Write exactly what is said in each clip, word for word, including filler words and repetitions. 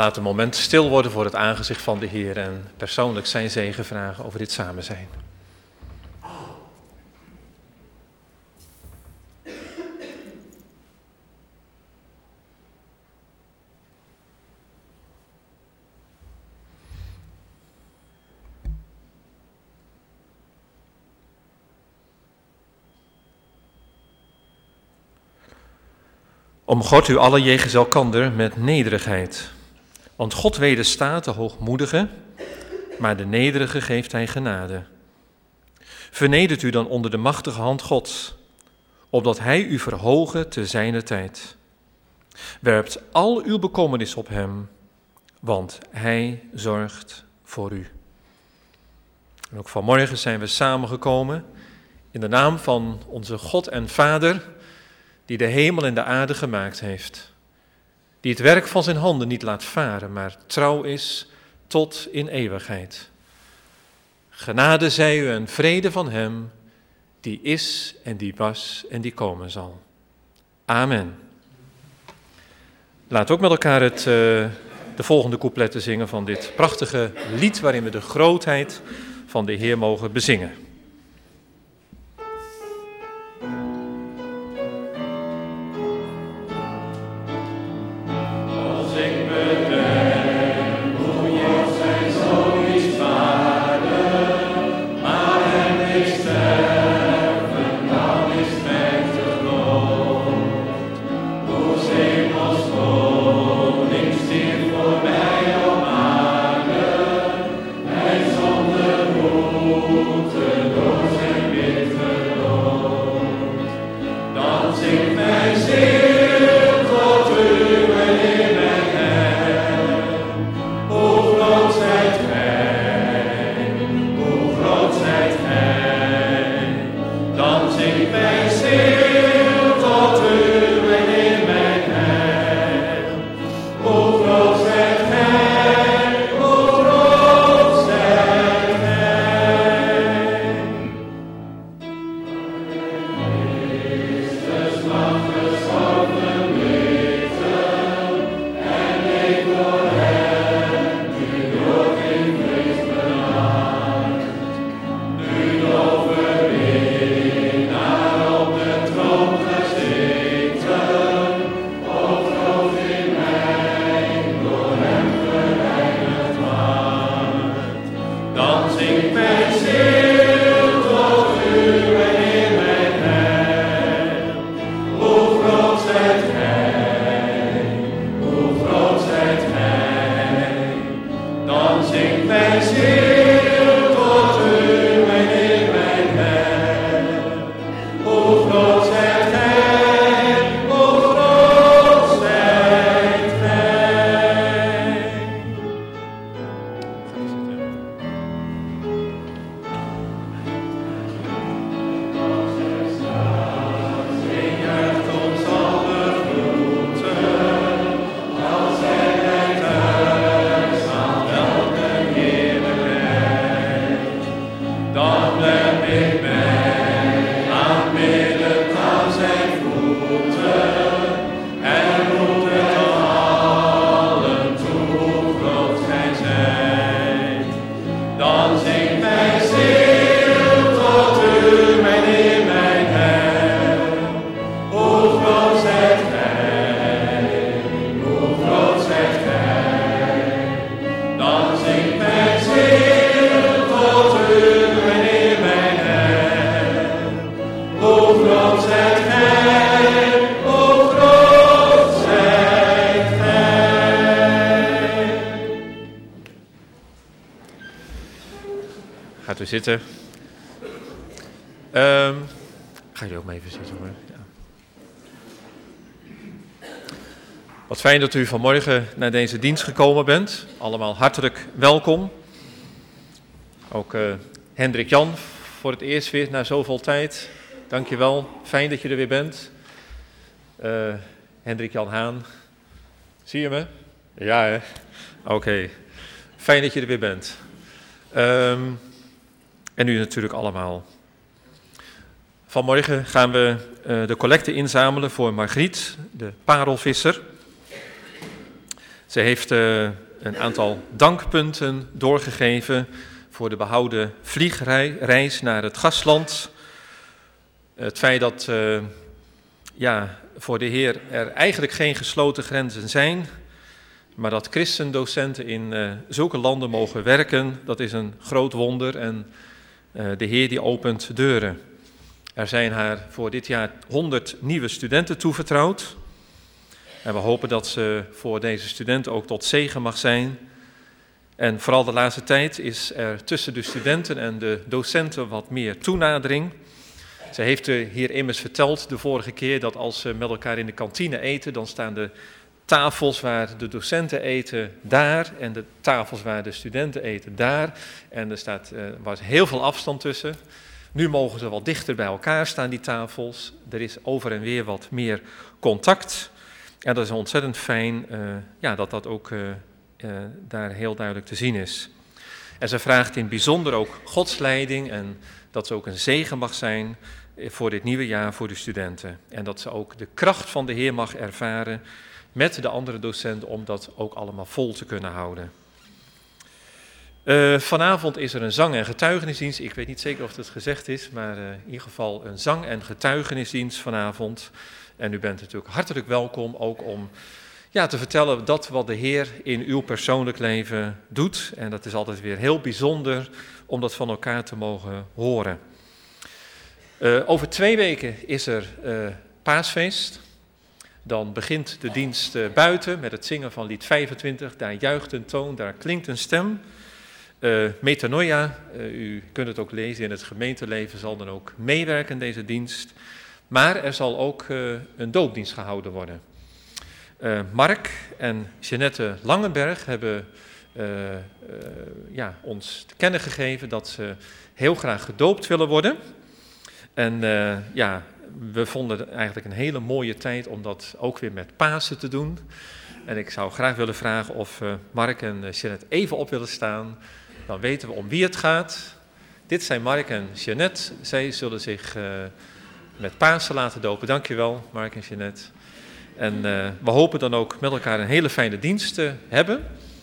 laat een moment stil worden voor het aangezicht van de Heer en persoonlijk zijn zegen vragen over dit samen zijn. Omgord u alle jegens elkander met nederigheid. Want God wederstaat de hoogmoedige, maar de nederige geeft hij genade. Vernedert u dan onder de machtige hand Gods, opdat hij u verhoge te zijner tijd. Werpt al uw bekommernis op hem, want hij zorgt voor u. En ook vanmorgen zijn we samengekomen in de naam van onze God en Vader, die de hemel en de aarde gemaakt heeft. Die het werk van zijn handen niet laat varen, maar trouw is tot in eeuwigheid. Genade zij u en vrede van hem, die is en die was en die komen zal. Amen. Laat ook met elkaar het, uh, de volgende coupletten zingen van dit prachtige lied, waarin we de grootheid van de Heer mogen bezingen. Gaat u zitten. Um, ga jullie ook maar even zitten hoor. Ja. Wat fijn dat u vanmorgen naar deze dienst gekomen bent. Allemaal hartelijk welkom. Ook uh, Hendrik Jan voor het eerst weer na zoveel tijd. Dank je wel. Fijn dat je er weer bent. Uh, Hendrik Jan Haan. Zie je me? Ja hè? Oké. Okay. Fijn dat je er weer bent. Um, en u natuurlijk allemaal. Vanmorgen gaan we uh, de collecte inzamelen voor Margriet, de parelvisser. Zij Ze heeft uh, een aantal dankpunten doorgegeven voor de behouden vliegreis naar het gastland. Het feit dat uh, ja, voor de Heer er eigenlijk geen gesloten grenzen zijn, maar dat christendocenten in uh, zulke landen mogen werken, dat is een groot wonder en uh, de Heer die opent deuren. Er zijn haar voor dit jaar honderd nieuwe studenten toevertrouwd. En we hopen dat ze voor deze studenten ook tot zegen mag zijn. En vooral de laatste tijd is er tussen de studenten en de docenten wat meer toenadering. Ze heeft hier immers verteld de vorige keer dat als ze met elkaar in de kantine eten, dan staan de tafels waar de docenten eten daar en de tafels waar de studenten eten daar. En er staat, uh, was heel veel afstand tussen. Nu mogen ze wat dichter bij elkaar staan, die tafels. Er is over en weer wat meer contact. En dat is ontzettend fijn uh, ja, dat dat ook uh, uh, daar heel duidelijk te zien is. En ze vraagt in het bijzonder ook Gods leiding en dat ze ook een zegen mag zijn voor dit nieuwe jaar voor de studenten. En dat ze ook de kracht van de Heer mag ervaren met de andere docenten om dat ook allemaal vol te kunnen houden. Uh, vanavond is er een zang- en getuigenisdienst. Ik weet niet zeker of het gezegd is, maar uh, in ieder geval een zang- en getuigenisdienst vanavond. En u bent natuurlijk hartelijk welkom ook om ja, te vertellen dat wat de Heer in uw persoonlijk leven doet. En dat is altijd weer heel bijzonder om dat van elkaar te mogen horen. Uh, over twee weken is er uh, paasfeest. Dan begint de dienst uh, buiten met het zingen van lied vijfentwintig. Daar juicht een toon, daar klinkt een stem. Uh, metanoia, uh, u kunt het ook lezen in het gemeenteleven, zal dan ook meewerken in deze dienst. Maar er zal ook uh, een doopdienst gehouden worden. Uh, Mark en Jeannette Langenberg hebben uh, uh, ja, ons te kennen gegeven dat ze heel graag gedoopt willen worden. En uh, ja, we vonden het eigenlijk een hele mooie tijd om dat ook weer met Pasen te doen. En ik zou graag willen vragen of uh, Mark en uh, Jeannette even op willen staan. Dan weten we om wie het gaat. Dit zijn Mark en Jeannette. Zij zullen zich uh, met Pasen laten dopen. Dankjewel, Mark en Jeannette. En uh, we hopen dan ook met elkaar een hele fijne dienst te hebben.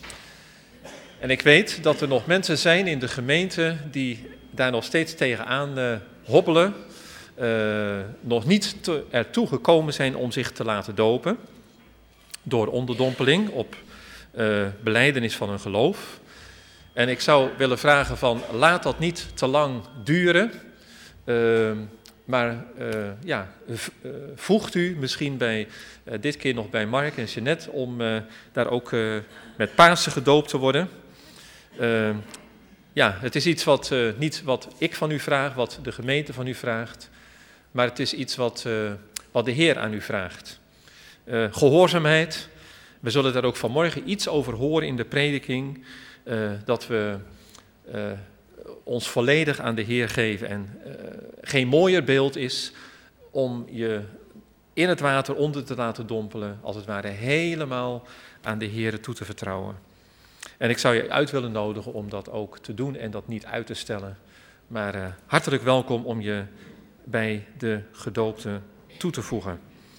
En ik weet dat er nog mensen zijn in de gemeente die daar nog steeds tegenaan uh, hobbelen. Uh, nog niet te, ertoe gekomen zijn om zich te laten dopen. Door onderdompeling op uh, belijdenis van hun geloof. En ik zou willen vragen van, laat dat niet te lang duren. Uh, maar uh, ja, uh, voegt u misschien bij, uh, dit keer nog bij Mark en Jeannette om uh, daar ook uh, met Pasen gedoopt te worden. Uh, ja, het is iets wat uh, niet wat ik van u vraag, wat de gemeente van u vraagt. Maar het is iets wat, uh, wat de Heer aan u vraagt. Uh, gehoorzaamheid. We zullen daar ook vanmorgen iets over horen in de prediking. Uh, dat we uh, ons volledig aan de Heer geven. En uh, geen mooier beeld is om je in het water onder te laten dompelen. Als het ware helemaal aan de Heer toe te vertrouwen. En ik zou je uit willen nodigen om dat ook te doen en dat niet uit te stellen. Maar uh, hartelijk welkom om je bij de gedoopten toe te voegen.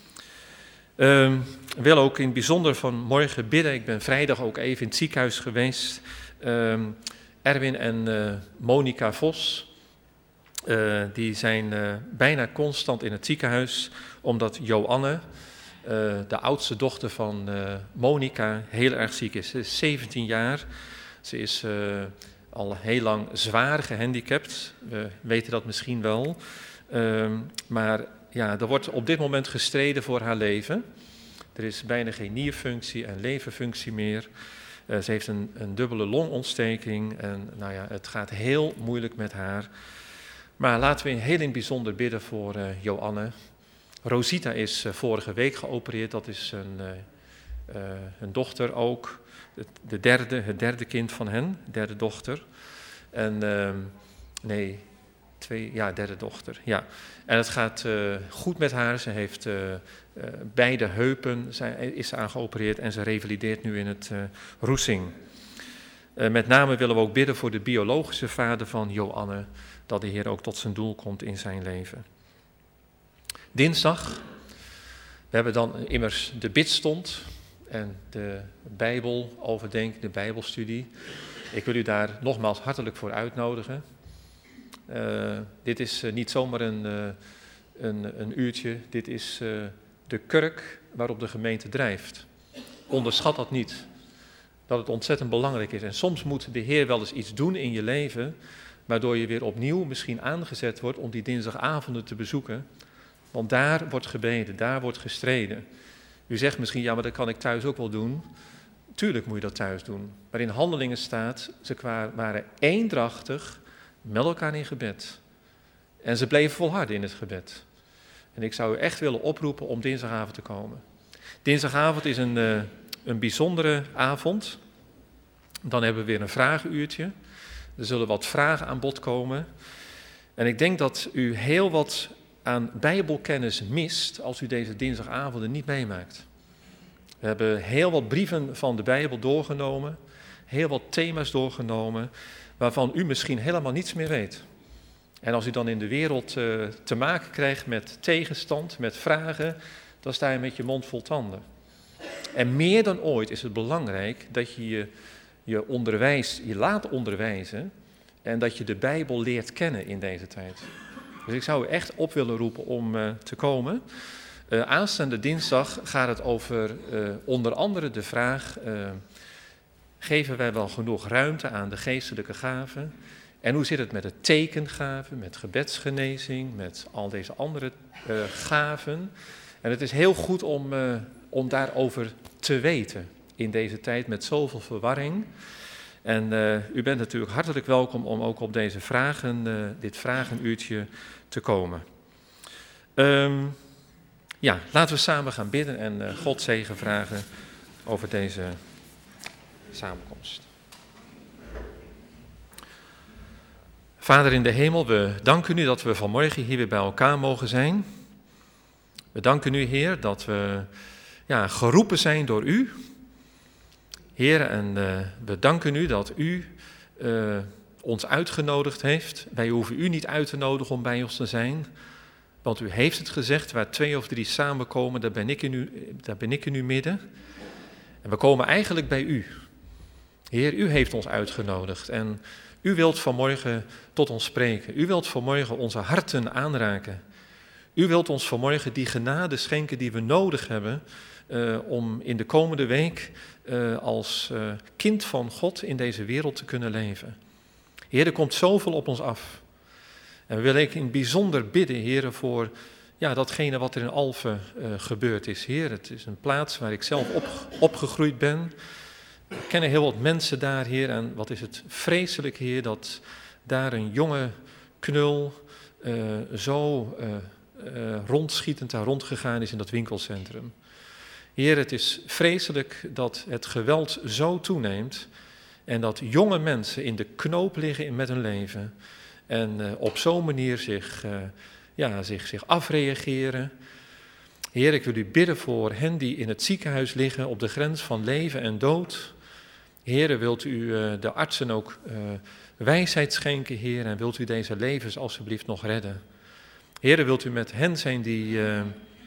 Uh, ik wil ook in het bijzonder vanmorgen bidden. Ik ben vrijdag ook even in het ziekenhuis geweest. Uh, Erwin en uh, Monica Vos, uh, die zijn uh, bijna constant in het ziekenhuis, omdat Joanne, uh, de oudste dochter van uh, Monica, heel erg ziek is. Ze is zeventien jaar. Ze is uh, al heel lang zwaar gehandicapt. We weten dat misschien wel. Uh, maar ja, er wordt op dit moment gestreden voor haar leven. Er is bijna geen nierfunctie en leverfunctie meer. Uh, ze heeft een, een dubbele longontsteking en nou ja, het gaat heel moeilijk met haar. Maar laten we heel in het bijzonder bidden voor uh, Joanne. Rosita is uh, vorige week geopereerd, dat is een, uh, uh, een dochter ook. De, de derde, het derde kind van hen, derde dochter. En uh, nee... Twee, ja, derde dochter, ja. En het gaat uh, goed met haar. Ze heeft uh, uh, beide heupen, zijn, is ze aan geopereerd en ze revalideert nu in het uh, Roesing. Uh, met name willen we ook bidden voor de biologische vader van Joanne, dat de Heer ook tot zijn doel komt in zijn leven. Dinsdag, we hebben dan immers de bidstond. en de Bijbel overdenken, de Bijbelstudie. Ik wil u daar nogmaals hartelijk voor uitnodigen. Uh, dit is uh, niet zomaar een, uh, een, een uurtje, dit is uh, de kurk waarop de gemeente drijft. Onderschat dat niet, dat het ontzettend belangrijk is. En soms moet de Heer wel eens iets doen in je leven, waardoor je weer opnieuw misschien aangezet wordt om die dinsdagavonden te bezoeken. Want daar wordt gebeden, daar wordt gestreden. U zegt misschien, ja, maar dat kan ik thuis ook wel doen. Tuurlijk moet je dat thuis doen. Maar in Handelingen staat, ze waren eendrachtig met elkaar in gebed. En ze bleven volharden in het gebed. En ik zou u echt willen oproepen om dinsdagavond te komen. Dinsdagavond is een, uh, een bijzondere avond. Dan hebben we weer een vragenuurtje. Er zullen wat vragen aan bod komen. En ik denk dat u heel wat aan Bijbelkennis mist als u deze dinsdagavonden niet meemaakt. We hebben heel wat brieven van de Bijbel doorgenomen, heel wat thema's doorgenomen, waarvan u misschien helemaal niets meer weet. En als u dan in de wereld uh, te maken krijgt met tegenstand, met vragen, dan sta je met je mond vol tanden. En meer dan ooit is het belangrijk dat je je, je, onderwijs, je laat onderwijzen en dat je de Bijbel leert kennen in deze tijd. Dus ik zou u echt op willen roepen om uh, te komen. Uh, aanstaande dinsdag gaat het over uh, onder andere de vraag, uh, geven wij wel genoeg ruimte aan de geestelijke gaven? En hoe zit het met de tekengaven, met gebedsgenezing, met al deze andere uh, gaven? En het is heel goed om, uh, om daarover te weten in deze tijd met zoveel verwarring. En uh, u bent natuurlijk hartelijk welkom om ook op deze vragen, uh, dit vragenuurtje te komen. Um, ja, laten we samen gaan bidden en uh, God zegen vragen over deze samenkomst. Vader in de hemel, we danken u dat we vanmorgen hier weer bij elkaar mogen zijn. We danken u, Heer, dat we ja, geroepen zijn door u. Heer, en uh, we danken u dat u uh, ons uitgenodigd heeft. Wij hoeven u niet uit te nodigen om bij ons te zijn. Want u heeft het gezegd, waar twee of drie samenkomen, daar ben ik in u, daar ben ik in uw midden. En we komen eigenlijk bij u. Heer, u heeft ons uitgenodigd en u wilt vanmorgen tot ons spreken. U wilt vanmorgen onze harten aanraken. U wilt ons vanmorgen die genade schenken die we nodig hebben uh, om in de komende week uh, als uh, kind van God in deze wereld te kunnen leven. Heer, er komt zoveel op ons af. En we willen in het bijzonder bidden, Heer, voor ja, datgene wat er in Alphen uh, gebeurd is. Heer, het is een plaats waar ik zelf op, opgegroeid ben. We kennen heel wat mensen daar, Heer. En wat is het vreselijk, Heer, dat daar een jonge knul uh, zo uh, uh, rondschietend daar rondgegaan is in dat winkelcentrum. Heer, het is vreselijk dat het geweld zo toeneemt en dat jonge mensen in de knoop liggen met hun leven en uh, op zo'n manier zich, uh, ja, zich, zich afreageren. Heer, ik wil u bidden voor hen die in het ziekenhuis liggen op de grens van leven en dood. Heer, wilt u uh, de artsen ook uh, wijsheid schenken, Heer, en wilt u deze levens alsjeblieft nog redden. Heer, wilt u met hen zijn die uh,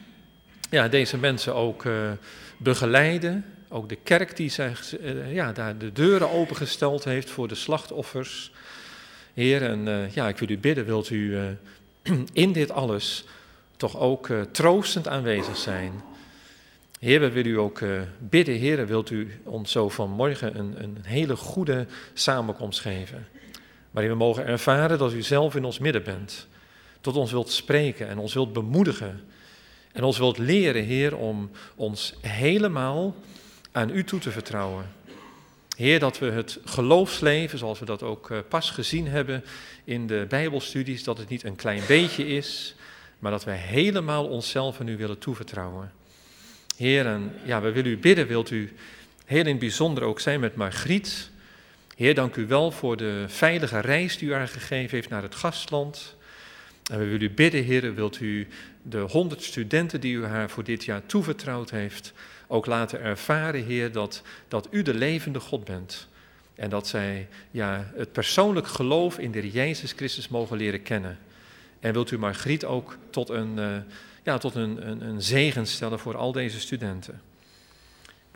ja, deze mensen ook uh, begeleiden. Ook de kerk die zich, uh, ja, daar de deuren opengesteld heeft voor de slachtoffers. Heer, en uh, ja, ik wil u bidden, wilt u uh, in dit alles toch ook uh, troostend aanwezig zijn. Heer, we willen u ook uh, bidden, Heer, wilt u ons zo vanmorgen een, een hele goede samenkomst geven. Waarin we mogen ervaren dat u zelf in ons midden bent. Tot ons wilt spreken en ons wilt bemoedigen. En ons wilt leren, Heer, om ons helemaal aan u toe te vertrouwen. Heer, dat we het geloofsleven, zoals we dat ook uh, pas gezien hebben in de Bijbelstudies, dat het niet een klein beetje is, maar dat wij helemaal onszelf aan u willen toevertrouwen. Heer, en ja, we willen u bidden, wilt u heel in het bijzonder ook zijn met Margriet. Heer, dank u wel voor de veilige reis die u haar gegeven heeft naar het gastland. En we willen u bidden, Heer, wilt u de honderd studenten die u haar voor dit jaar toevertrouwd heeft, ook laten ervaren, Heer, dat, dat u de levende God bent. En dat zij ja, het persoonlijk geloof in de Heer Jezus Christus mogen leren kennen. En wilt u Margriet ook tot een, uh, ja, tot een, een, een zegen stellen voor al deze studenten. Ik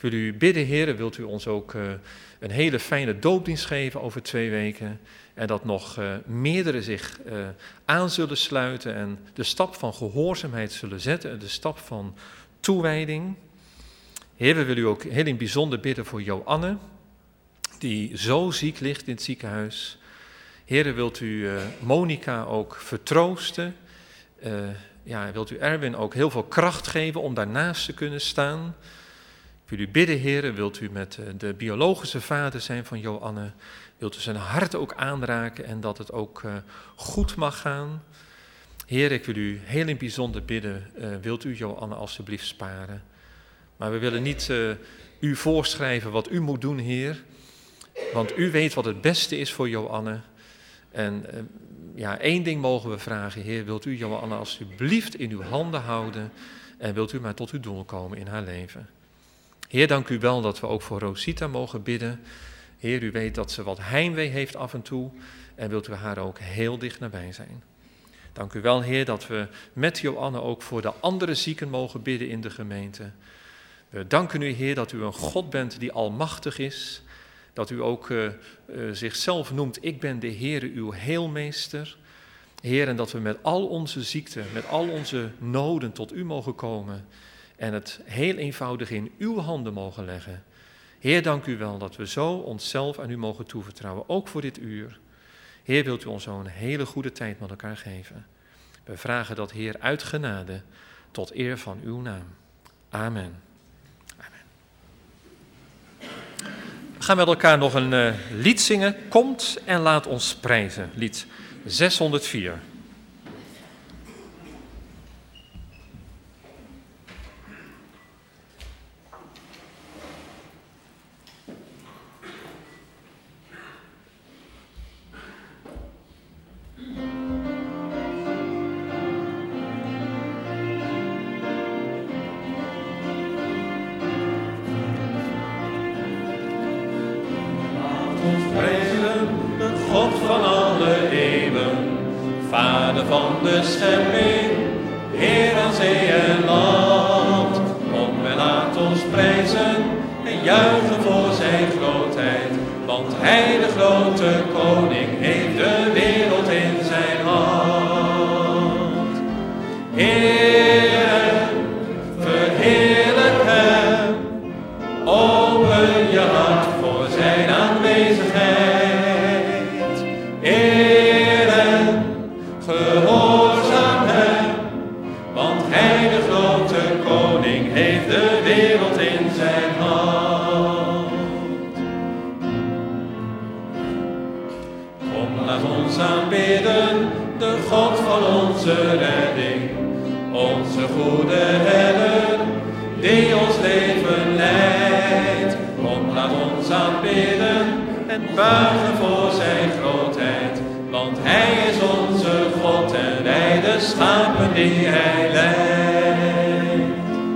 Ik wil u bidden, Heer, wilt u ons ook uh, een hele fijne doopdienst geven over twee weken. En dat nog uh, meerdere zich uh, aan zullen sluiten en de stap van gehoorzaamheid zullen zetten. De stap van toewijding. Heer, we willen u ook heel in het bijzonder bidden voor Joanne, die zo ziek ligt in het ziekenhuis. Heer, wilt u uh, Monica ook vertroosten. Uh, ja, wilt u Erwin ook heel veel kracht geven om daarnaast te kunnen staan. Ik wil u bidden, Heer, wilt u met uh, de biologische vader zijn van Joanne. Wilt u zijn hart ook aanraken en dat het ook uh, goed mag gaan. Heer, ik wil u heel in het bijzonder bidden, uh, wilt u Joanne alstublieft sparen. Maar we willen niet uh, u voorschrijven wat u moet doen, Heer. Want u weet wat het beste is voor Joanne. En uh, ja, één ding mogen we vragen, Heer, wilt u Joanne alstublieft in uw handen houden en wilt u maar tot uw doel komen in haar leven. Heer, dank u wel dat we ook voor Rosita mogen bidden. Heer, u weet dat ze wat heimwee heeft af en toe en wilt u haar ook heel dicht nabij zijn. Dank u wel, Heer, dat we met Joanne ook voor de andere zieken mogen bidden in de gemeente. We danken u, Heer, dat u een God bent die almachtig is. Dat u ook uh, uh, zichzelf noemt, ik ben de Heere, uw heelmeester. Heer, en dat we met al onze ziekten, met al onze noden tot u mogen komen. En het heel eenvoudig in uw handen mogen leggen. Heer, dank u wel dat we zo onszelf aan u mogen toevertrouwen, ook voor dit uur. Heer, wilt u ons zo een hele goede tijd met elkaar geven. We vragen dat, Heer, uit genade, tot eer van uw naam. Amen. We gaan met elkaar nog een uh, lied zingen. Komt en laat ons prijzen. Lied zeshonderdvier. Van de schepping, Heer aan zee en land, kom en laat ons prijzen en juichen voor zijn grootheid, want hij de grote koning heeft de wereld in zijn hand. Heer, verheerlijk hem, open je hart voor zijn aanwezigheid. Heer, gehoorzaam hem, want hij de grote koning heeft de wereld in zijn hand. Kom, laat ons aanbidden, de God van onze redding, onze goede herder, die ons leven leidt. Kom, laat ons aanbidden en buigen voor zijn grootheid, want hij is onze God en wij de schapen die hij leidt.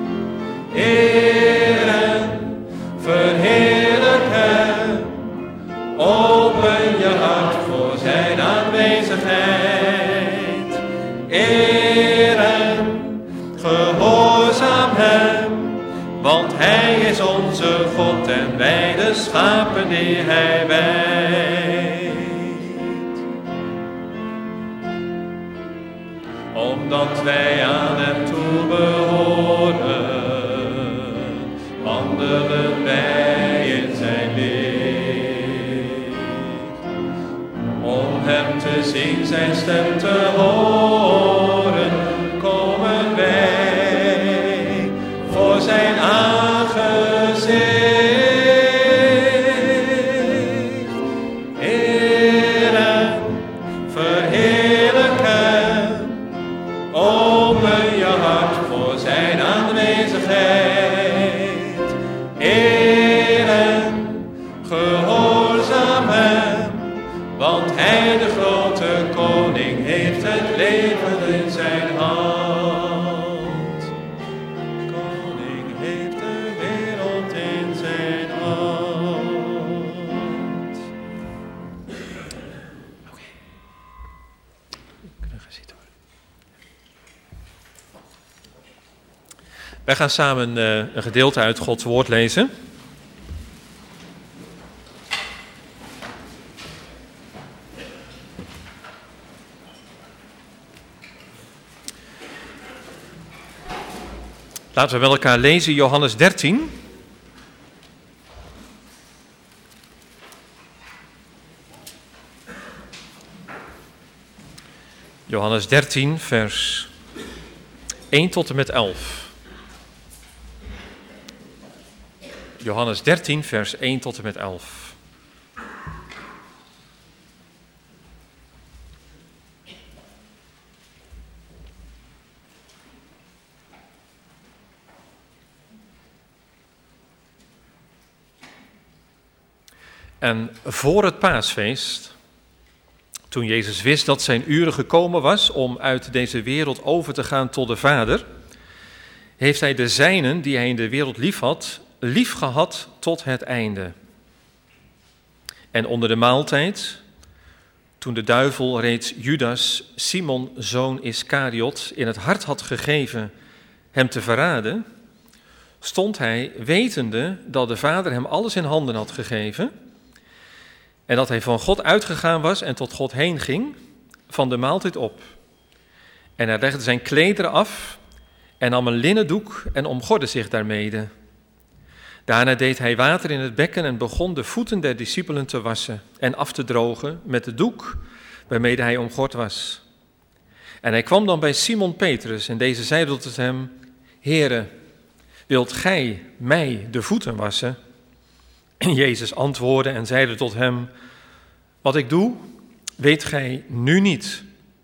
Heeren, verheerlijk hem, open je hart voor zijn aanwezigheid. Heeren, gehoorzaam hem, want hij is onze God en wij de schapen die hij wijdt. Omdat wij aan hem toebehoren, wandelen wij in zijn licht. Om hem te zien, zijn stem te horen, komen wij voor zijn aangezicht. Heere, verheerlijk hem, open je hart voor zijn aanwezigheid. Heeren, gehoorzaam hem, want hij de grote koning heeft het leven in zijn hand. Koning heeft de wereld in zijn hand. Oké. We kunnen gaan zitten hoor. Wij gaan samen uh, een gedeelte uit Gods woord lezen. Laten we met elkaar lezen Johannes dertien. Johannes dertien, vers één tot en met elf. Johannes dertien, vers één tot en met elf. En voor het paasfeest, toen Jezus wist dat zijn uren gekomen was om uit deze wereld over te gaan tot de Vader, heeft hij de zijnen die hij in de wereld lief had, lief gehad tot het einde. En onder de maaltijd, toen de duivel reeds Judas, Simon, zoon Iskariot, in het hart had gegeven hem te verraden, stond hij, wetende dat de Vader hem alles in handen had gegeven, en dat hij van God uitgegaan was en tot God heen ging, van de maaltijd op. En hij legde zijn klederen af en nam een linnen doek en omgordde zich daarmede. Daarna deed hij water in het bekken en begon de voeten der discipelen te wassen en af te drogen met de doek waarmede hij omgord was. En hij kwam dan bij Simon Petrus en deze zeide tot hem: Heere, wilt gij mij de voeten wassen? En Jezus antwoordde en zeide tot hem: Wat ik doe, weet gij nu niet.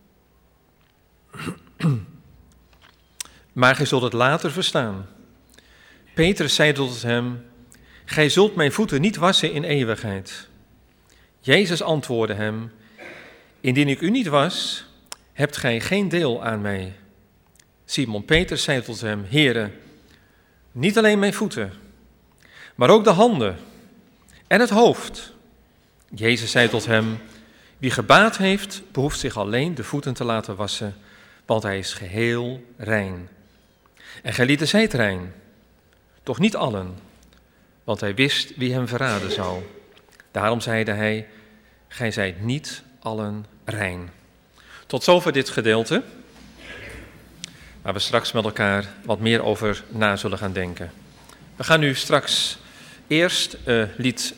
Maar gij zult het later verstaan. Petrus zei tot hem: Gij zult mijn voeten niet wassen in eeuwigheid. Jezus antwoordde hem: Indien ik u niet was, hebt gij geen deel aan mij. Simon Petrus zei tot hem: Heere, niet alleen mijn voeten, maar ook de handen en het hoofd. Jezus zei tot hem: Wie gebaat heeft, behoeft zich alleen de voeten te laten wassen, want hij is geheel rein. En gij lieten zij het rein, toch niet allen, want hij wist wie hem verraden zou. Daarom zeide hij: Gij zijt niet allen rein. Tot zover dit gedeelte, waar we straks met elkaar wat meer over na zullen gaan denken. We gaan nu straks eerst uh, lied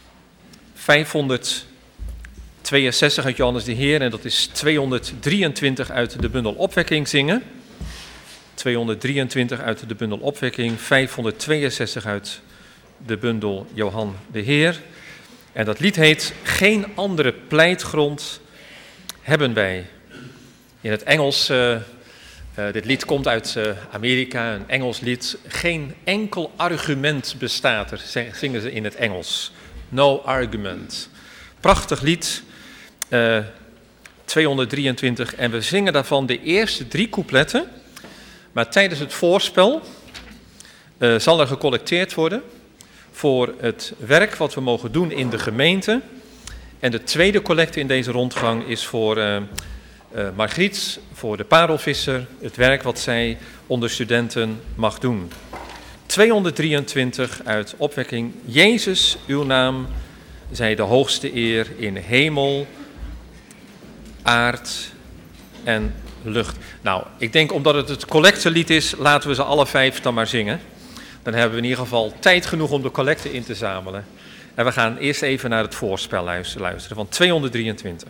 vijfhonderdtweeënzestig uit Johannes de Heer, en dat is tweehonderddrieëntwintig uit de bundel Opwekking zingen. tweehonderddrieëntwintig uit de bundel Opwekking, vijfhonderdtweeënzestig uit de bundel Johan de Heer. En dat lied heet Geen andere pleitgrond hebben wij. In het Engels, uh, uh, dit lied komt uit uh, Amerika, een Engels lied. Geen enkel argument bestaat er, zingen ze in het Engels. No argument. Prachtig lied, uh, tweehonderddrieëntwintig. En we zingen daarvan de eerste drie coupletten. Maar tijdens het voorspel uh, zal er gecollecteerd worden voor het werk wat we mogen doen in de gemeente. En de tweede collecte in deze rondgang is voor uh, uh, Margriet, voor de parelvisser, het werk wat zij onder studenten mag doen. tweehonderddrieëntwintig uit Opwekking. Jezus, uw naam, zij de hoogste eer in hemel, aard en lucht. Nou, ik denk omdat het het collectelied is, laten we ze alle vijf dan maar zingen. Dan hebben we in ieder geval tijd genoeg om de collecte in te zamelen. En we gaan eerst even naar het voorspel luisteren van tweehonderddrieëntwintig.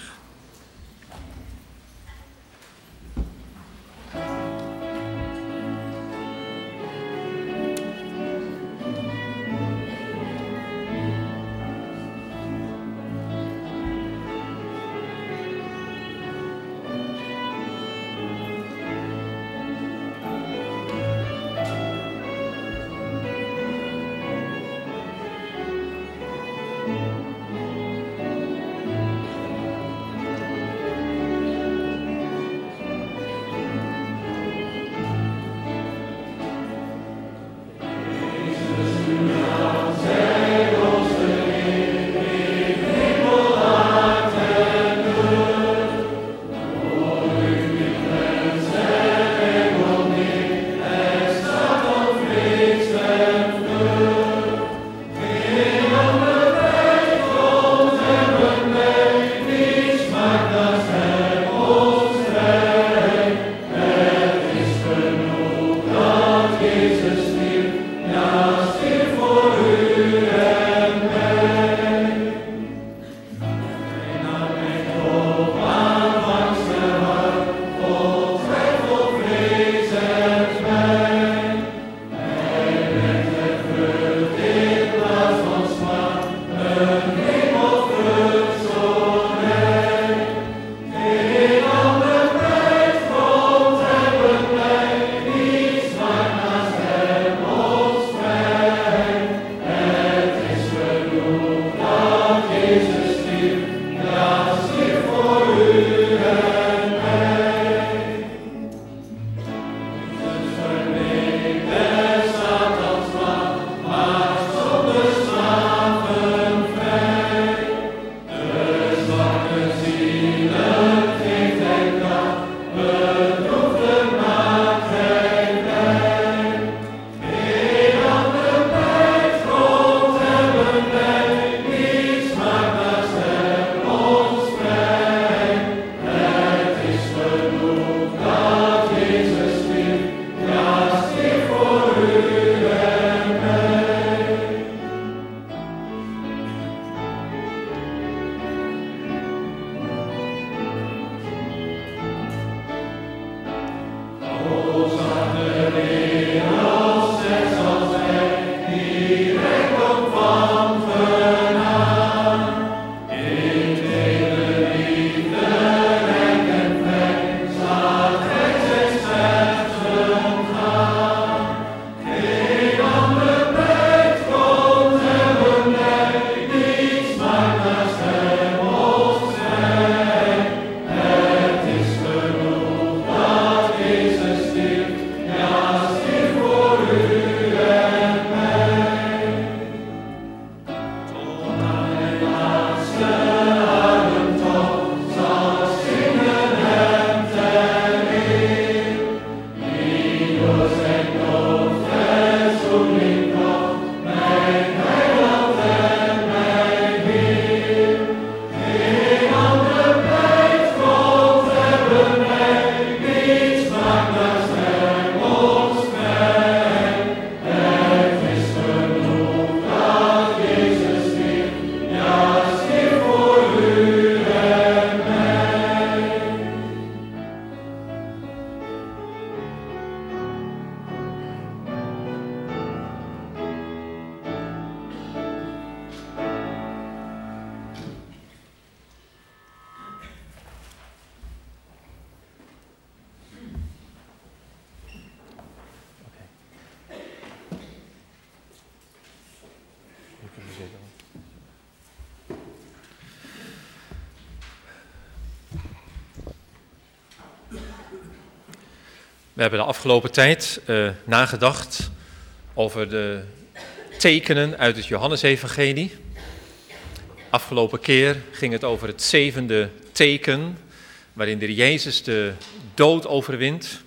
We hebben de afgelopen tijd uh, nagedacht over de tekenen uit het Johannesevangelie. Afgelopen keer ging het over het zevende teken, waarin de Jezus de dood overwint.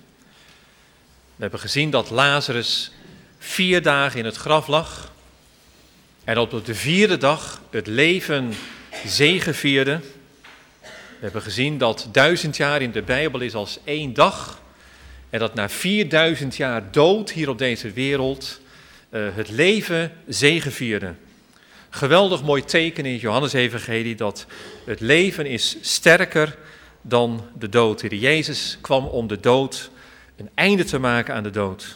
We hebben gezien dat Lazarus vier dagen in het graf lag en op de vierde dag het leven zegevierde. We hebben gezien dat duizend jaar in de Bijbel is als één dag. En dat na vierduizend jaar dood hier op deze wereld uh, het leven zegevierde. Geweldig mooi teken in het Johannesevangelie dat het leven is sterker dan de dood. De Heer Jezus kwam om de dood een einde te maken aan de dood.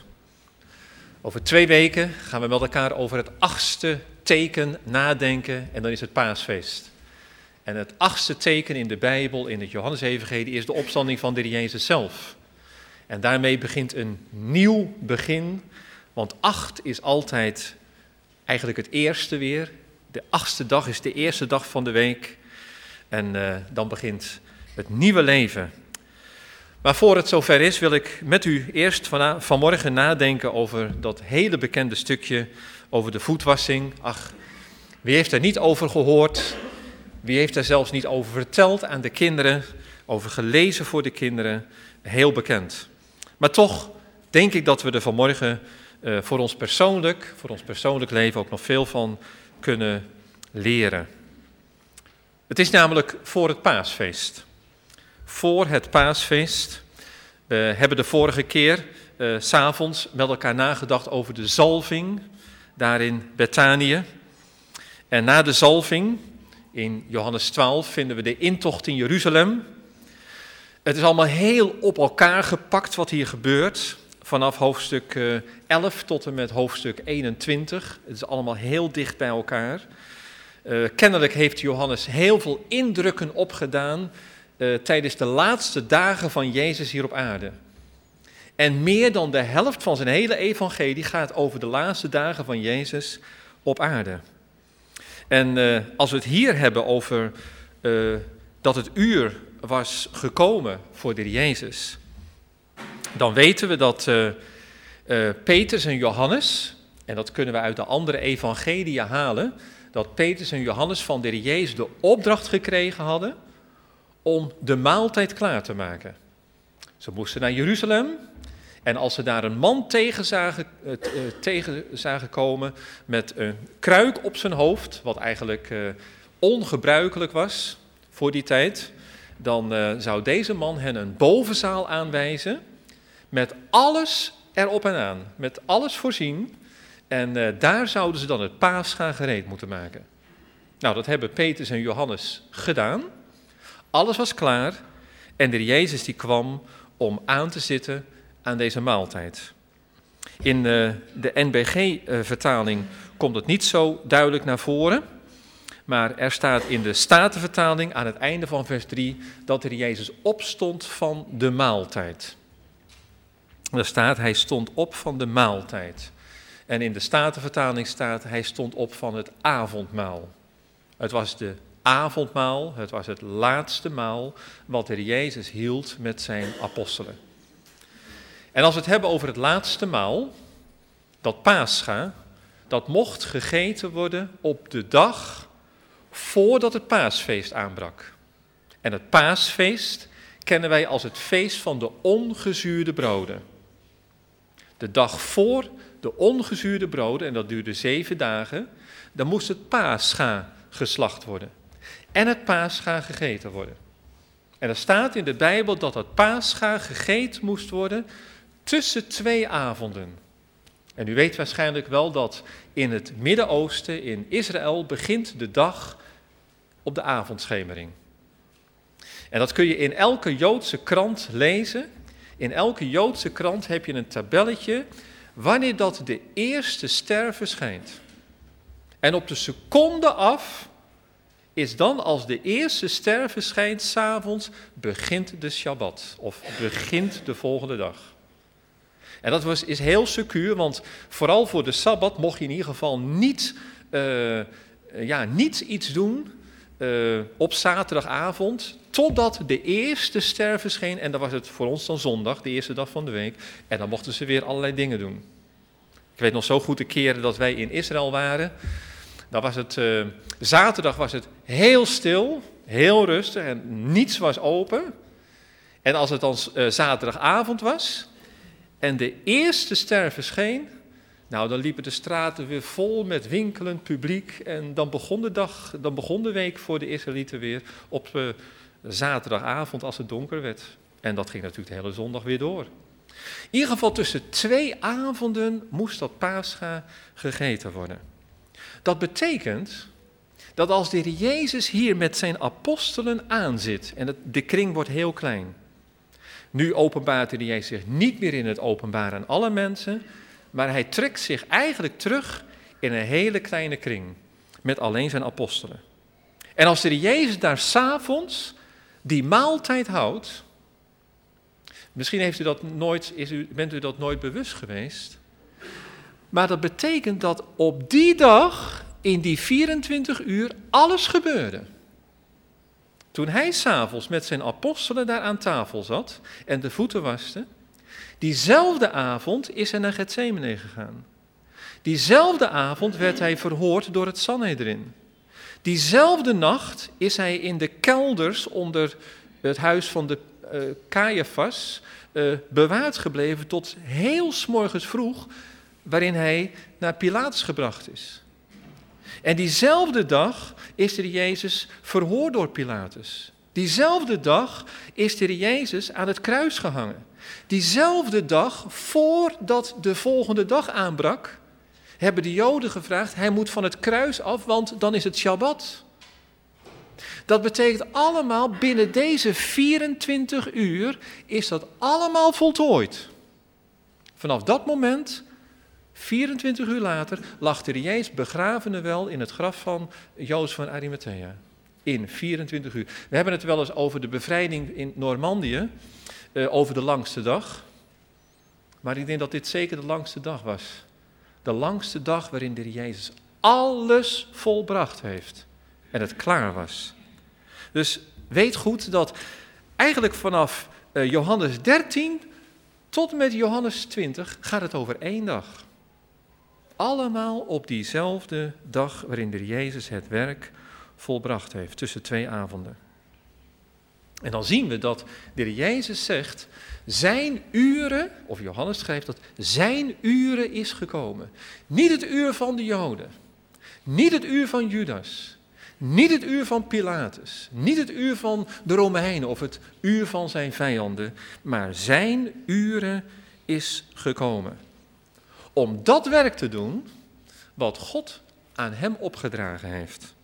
Over twee weken gaan we met elkaar over het achtste teken nadenken en dan is het paasfeest. En het achtste teken in de Bijbel, in het Johannesevangelie, is de opstanding van de Heer Jezus zelf. En daarmee begint een nieuw begin, want acht is altijd eigenlijk het eerste weer. De achtste dag is de eerste dag van de week en uh, dan begint het nieuwe leven. Maar voor het zover is, wil ik met u eerst van, vanmorgen nadenken over dat hele bekende stukje over de voetwassing. Ach, wie heeft er niet over gehoord? Wie heeft er zelfs niet over verteld aan de kinderen, over gelezen voor de kinderen? Heel bekend. Maar toch denk ik dat we er vanmorgen uh, voor ons persoonlijk, voor ons persoonlijk leven ook nog veel van kunnen leren. Het is namelijk voor het paasfeest. Voor het paasfeest. We hebben de vorige keer uh, 's avonds met elkaar nagedacht over de zalving daar in Betanië. En na de zalving, in Johannes twaalf, vinden we de intocht in Jeruzalem. Het is allemaal heel op elkaar gepakt wat hier gebeurt. Vanaf hoofdstuk elf tot en met hoofdstuk eenentwintig. Het is allemaal heel dicht bij elkaar. Uh, kennelijk heeft Johannes heel veel indrukken opgedaan uh, tijdens de laatste dagen van Jezus hier op aarde. En meer dan de helft van zijn hele evangelie gaat over de laatste dagen van Jezus op aarde. En uh, als we het hier hebben over uh, dat het uur was gekomen voor de Heer Jezus, dan weten we dat uh, uh, Petrus en Johannes, en dat kunnen we uit de andere evangelieën halen, dat Petrus en Johannes van de Heer Jezus de opdracht gekregen hadden om de maaltijd klaar te maken. Ze moesten naar Jeruzalem en als ze daar een man tegen zagen, uh, uh, tegen zagen komen met een kruik op zijn hoofd, wat eigenlijk uh, ongebruikelijk was voor die tijd, dan uh, zou deze man hen een bovenzaal aanwijzen met alles erop en aan, met alles voorzien. En uh, daar zouden ze dan het paascha gereed moeten maken. Nou, dat hebben Petrus en Johannes gedaan. Alles was klaar en de Jezus die kwam om aan te zitten aan deze maaltijd. In uh, de N B G-vertaling uh, komt het niet zo duidelijk naar voren. Maar er staat in de Statenvertaling aan het einde van vers drie dat de Jezus opstond van de maaltijd. Er staat, hij stond op van de maaltijd. En in de Statenvertaling staat, hij stond op van het avondmaal. Het was de avondmaal, het was het laatste maal wat de Jezus hield met zijn apostelen. En als we het hebben over het laatste maal, dat paascha, dat mocht gegeten worden op de dag voordat het paasfeest aanbrak. En het paasfeest kennen wij als het feest van de ongezuurde broden. De dag voor de ongezuurde broden, en dat duurde zeven dagen, dan moest het paascha geslacht worden. En het paascha gegeten worden. En er staat in de Bijbel dat het paascha gegeten moest worden tussen twee avonden. En u weet waarschijnlijk wel dat in het Midden-Oosten, in Israël, begint de dag op de avondschemering. En dat kun je in elke Joodse krant lezen. In elke Joodse krant heb je een tabelletje wanneer dat de eerste ster verschijnt. En op de seconde af is dan als de eerste ster verschijnt 's avonds begint de Shabbat of begint de volgende dag. En dat was, is heel secuur, want vooral voor de Sabbat mocht je in ieder geval niet, uh, ja, niet iets doen uh, op zaterdagavond, totdat de eerste ster verscheen. En dan was het voor ons dan zondag, de eerste dag van de week. En dan mochten ze weer allerlei dingen doen. Ik weet nog zo goed de keren dat wij in Israël waren. Dan was het, uh, zaterdag was het heel stil, heel rustig en niets was open. En als het dan uh, zaterdagavond was en de eerste ster verscheen, nou dan liepen de straten weer vol met winkelend publiek. En dan begon de dag, dan begon de week voor de Israëlieten weer op uh, zaterdagavond als het donker werd. En dat ging natuurlijk de hele zondag weer door. In ieder geval tussen twee avonden moest dat Pascha gegeten worden. Dat betekent dat als de Heer Jezus hier met zijn apostelen aanzit, en het, de kring wordt heel klein. Nu openbaart de Heer Jezus zich niet meer in het openbaar aan alle mensen, maar hij trekt zich eigenlijk terug in een hele kleine kring, met alleen zijn apostelen. En als de Heer Jezus daar 's avonds die maaltijd houdt, misschien heeft u dat nooit, is u, bent u dat nooit bewust geweest, maar dat betekent dat op die dag, in die vierentwintig uur, alles gebeurde. Toen hij 's avonds met zijn apostelen daar aan tafel zat en de voeten waste, diezelfde avond is hij naar Getsemane gegaan. Diezelfde avond werd hij verhoord door het Sanhedrin. Diezelfde nacht is hij in de kelders onder het huis van de uh, Caiaphas uh, bewaard gebleven tot heel 's morgens vroeg, waarin hij naar Pilatus gebracht is. En diezelfde dag is de Heer Jezus verhoord door Pilatus. Diezelfde dag is de Heer Jezus aan het kruis gehangen. Diezelfde dag, voordat de volgende dag aanbrak, hebben de Joden gevraagd, hij moet van het kruis af, want dan is het Shabbat. Dat betekent allemaal, binnen deze vierentwintig uur is dat allemaal voltooid. Vanaf dat moment, vierentwintig uur later, lag de Heer Jezus begraven wel in het graf van Jozef van Arimathea. In vierentwintig uur. We hebben het wel eens over de bevrijding in Normandië, uh, over de langste dag. Maar ik denk dat dit zeker de langste dag was. De langste dag waarin de Heer Jezus alles volbracht heeft en het klaar was. Dus weet goed dat eigenlijk vanaf uh, Johannes dertien tot en met Johannes twintig gaat het over één dag. Allemaal op diezelfde dag waarin de Heer Jezus het werk volbracht heeft, tussen twee avonden. En dan zien we dat de Heer Jezus zegt, zijn uren, of Johannes schrijft dat, zijn uren is gekomen. Niet het uur van de Joden, niet het uur van Judas, niet het uur van Pilatus, niet het uur van de Romeinen of het uur van zijn vijanden, maar zijn uren is gekomen. Om dat werk te doen wat God aan hem opgedragen heeft.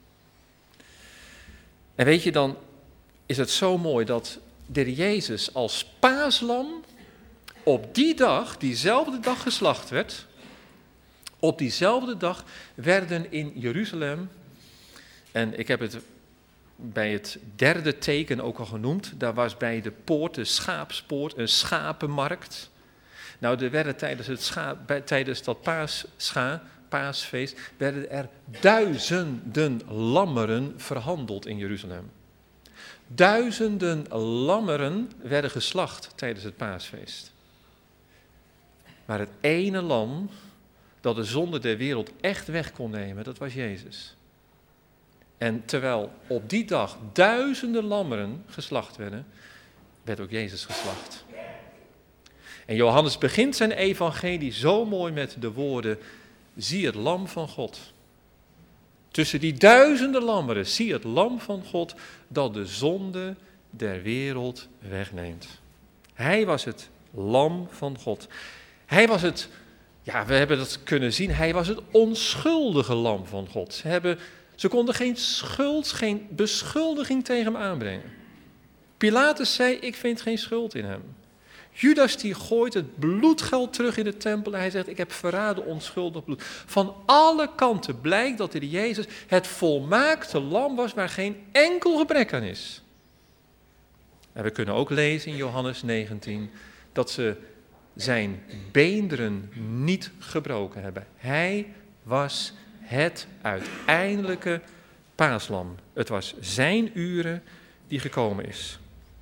En weet je, dan is het zo mooi dat de Heer Jezus als paaslam op die dag, diezelfde dag geslacht werd. Op diezelfde dag werden in Jeruzalem, en ik heb het bij het derde teken ook al genoemd, daar was bij de poort, de schaapspoort, een schapenmarkt. Nou, er werden tijdens, het scha- bij, tijdens dat paasscha, paasfeest, werden er duizenden lammeren verhandeld in Jeruzalem. Duizenden lammeren werden geslacht tijdens het paasfeest. Maar het ene lam dat de zonde der wereld echt weg kon nemen, dat was Jezus. En terwijl op die dag duizenden lammeren geslacht werden, werd ook Jezus geslacht. En Johannes begint zijn evangelie zo mooi met de woorden, zie het lam van God. Tussen die duizenden lammeren, zie het lam van God dat de zonde der wereld wegneemt. Hij was het lam van God. Hij was het, ja, we hebben dat kunnen zien, hij was het onschuldige lam van God. Ze, hebben, ze konden geen schuld, geen beschuldiging tegen hem aanbrengen. Pilatus zei, ik vind geen schuld in hem. Judas die gooit het bloedgeld terug in de tempel en hij zegt, ik heb verraden onschuldig bloed. Van alle kanten blijkt dat de Heer Jezus het volmaakte lam was waar geen enkel gebrek aan is. En we kunnen ook lezen in Johannes negentien dat ze zijn beenderen niet gebroken hebben. Hij was het uiteindelijke paaslam. Het was zijn uren die gekomen is.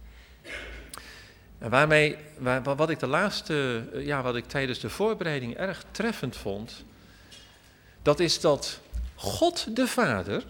En waarmee, waar, wat ik de laatste, ja, wat ik tijdens de voorbereiding erg treffend vond, dat is dat God de Vader,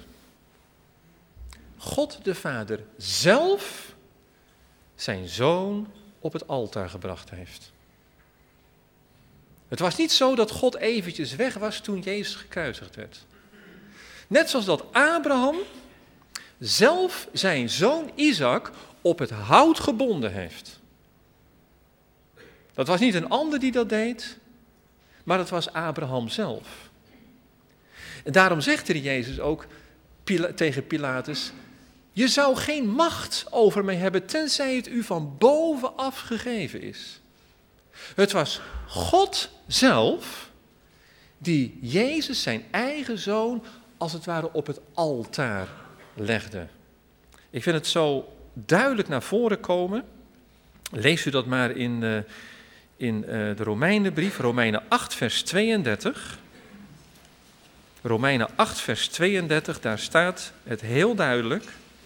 God de Vader zelf zijn zoon op het altaar gebracht heeft. Het was niet zo dat God eventjes weg was toen Jezus gekruisigd werd. Net zoals dat Abraham zelf zijn zoon Isaac op het hout gebonden heeft. Dat was niet een ander die dat deed, maar dat was Abraham zelf. En daarom zegt er Jezus ook tegen Pilatus: je zou geen macht over mij hebben, tenzij het u van bovenaf gegeven is. Het was God zelf die Jezus, zijn eigen zoon, als het ware op het altaar legde. Ik vind het zo duidelijk naar voren komen. Lees u dat maar in, uh, in uh, de Romeinenbrief, Romeinen acht, vers tweeëndertig. Romeinen acht, vers tweeëndertig, daar staat het heel duidelijk.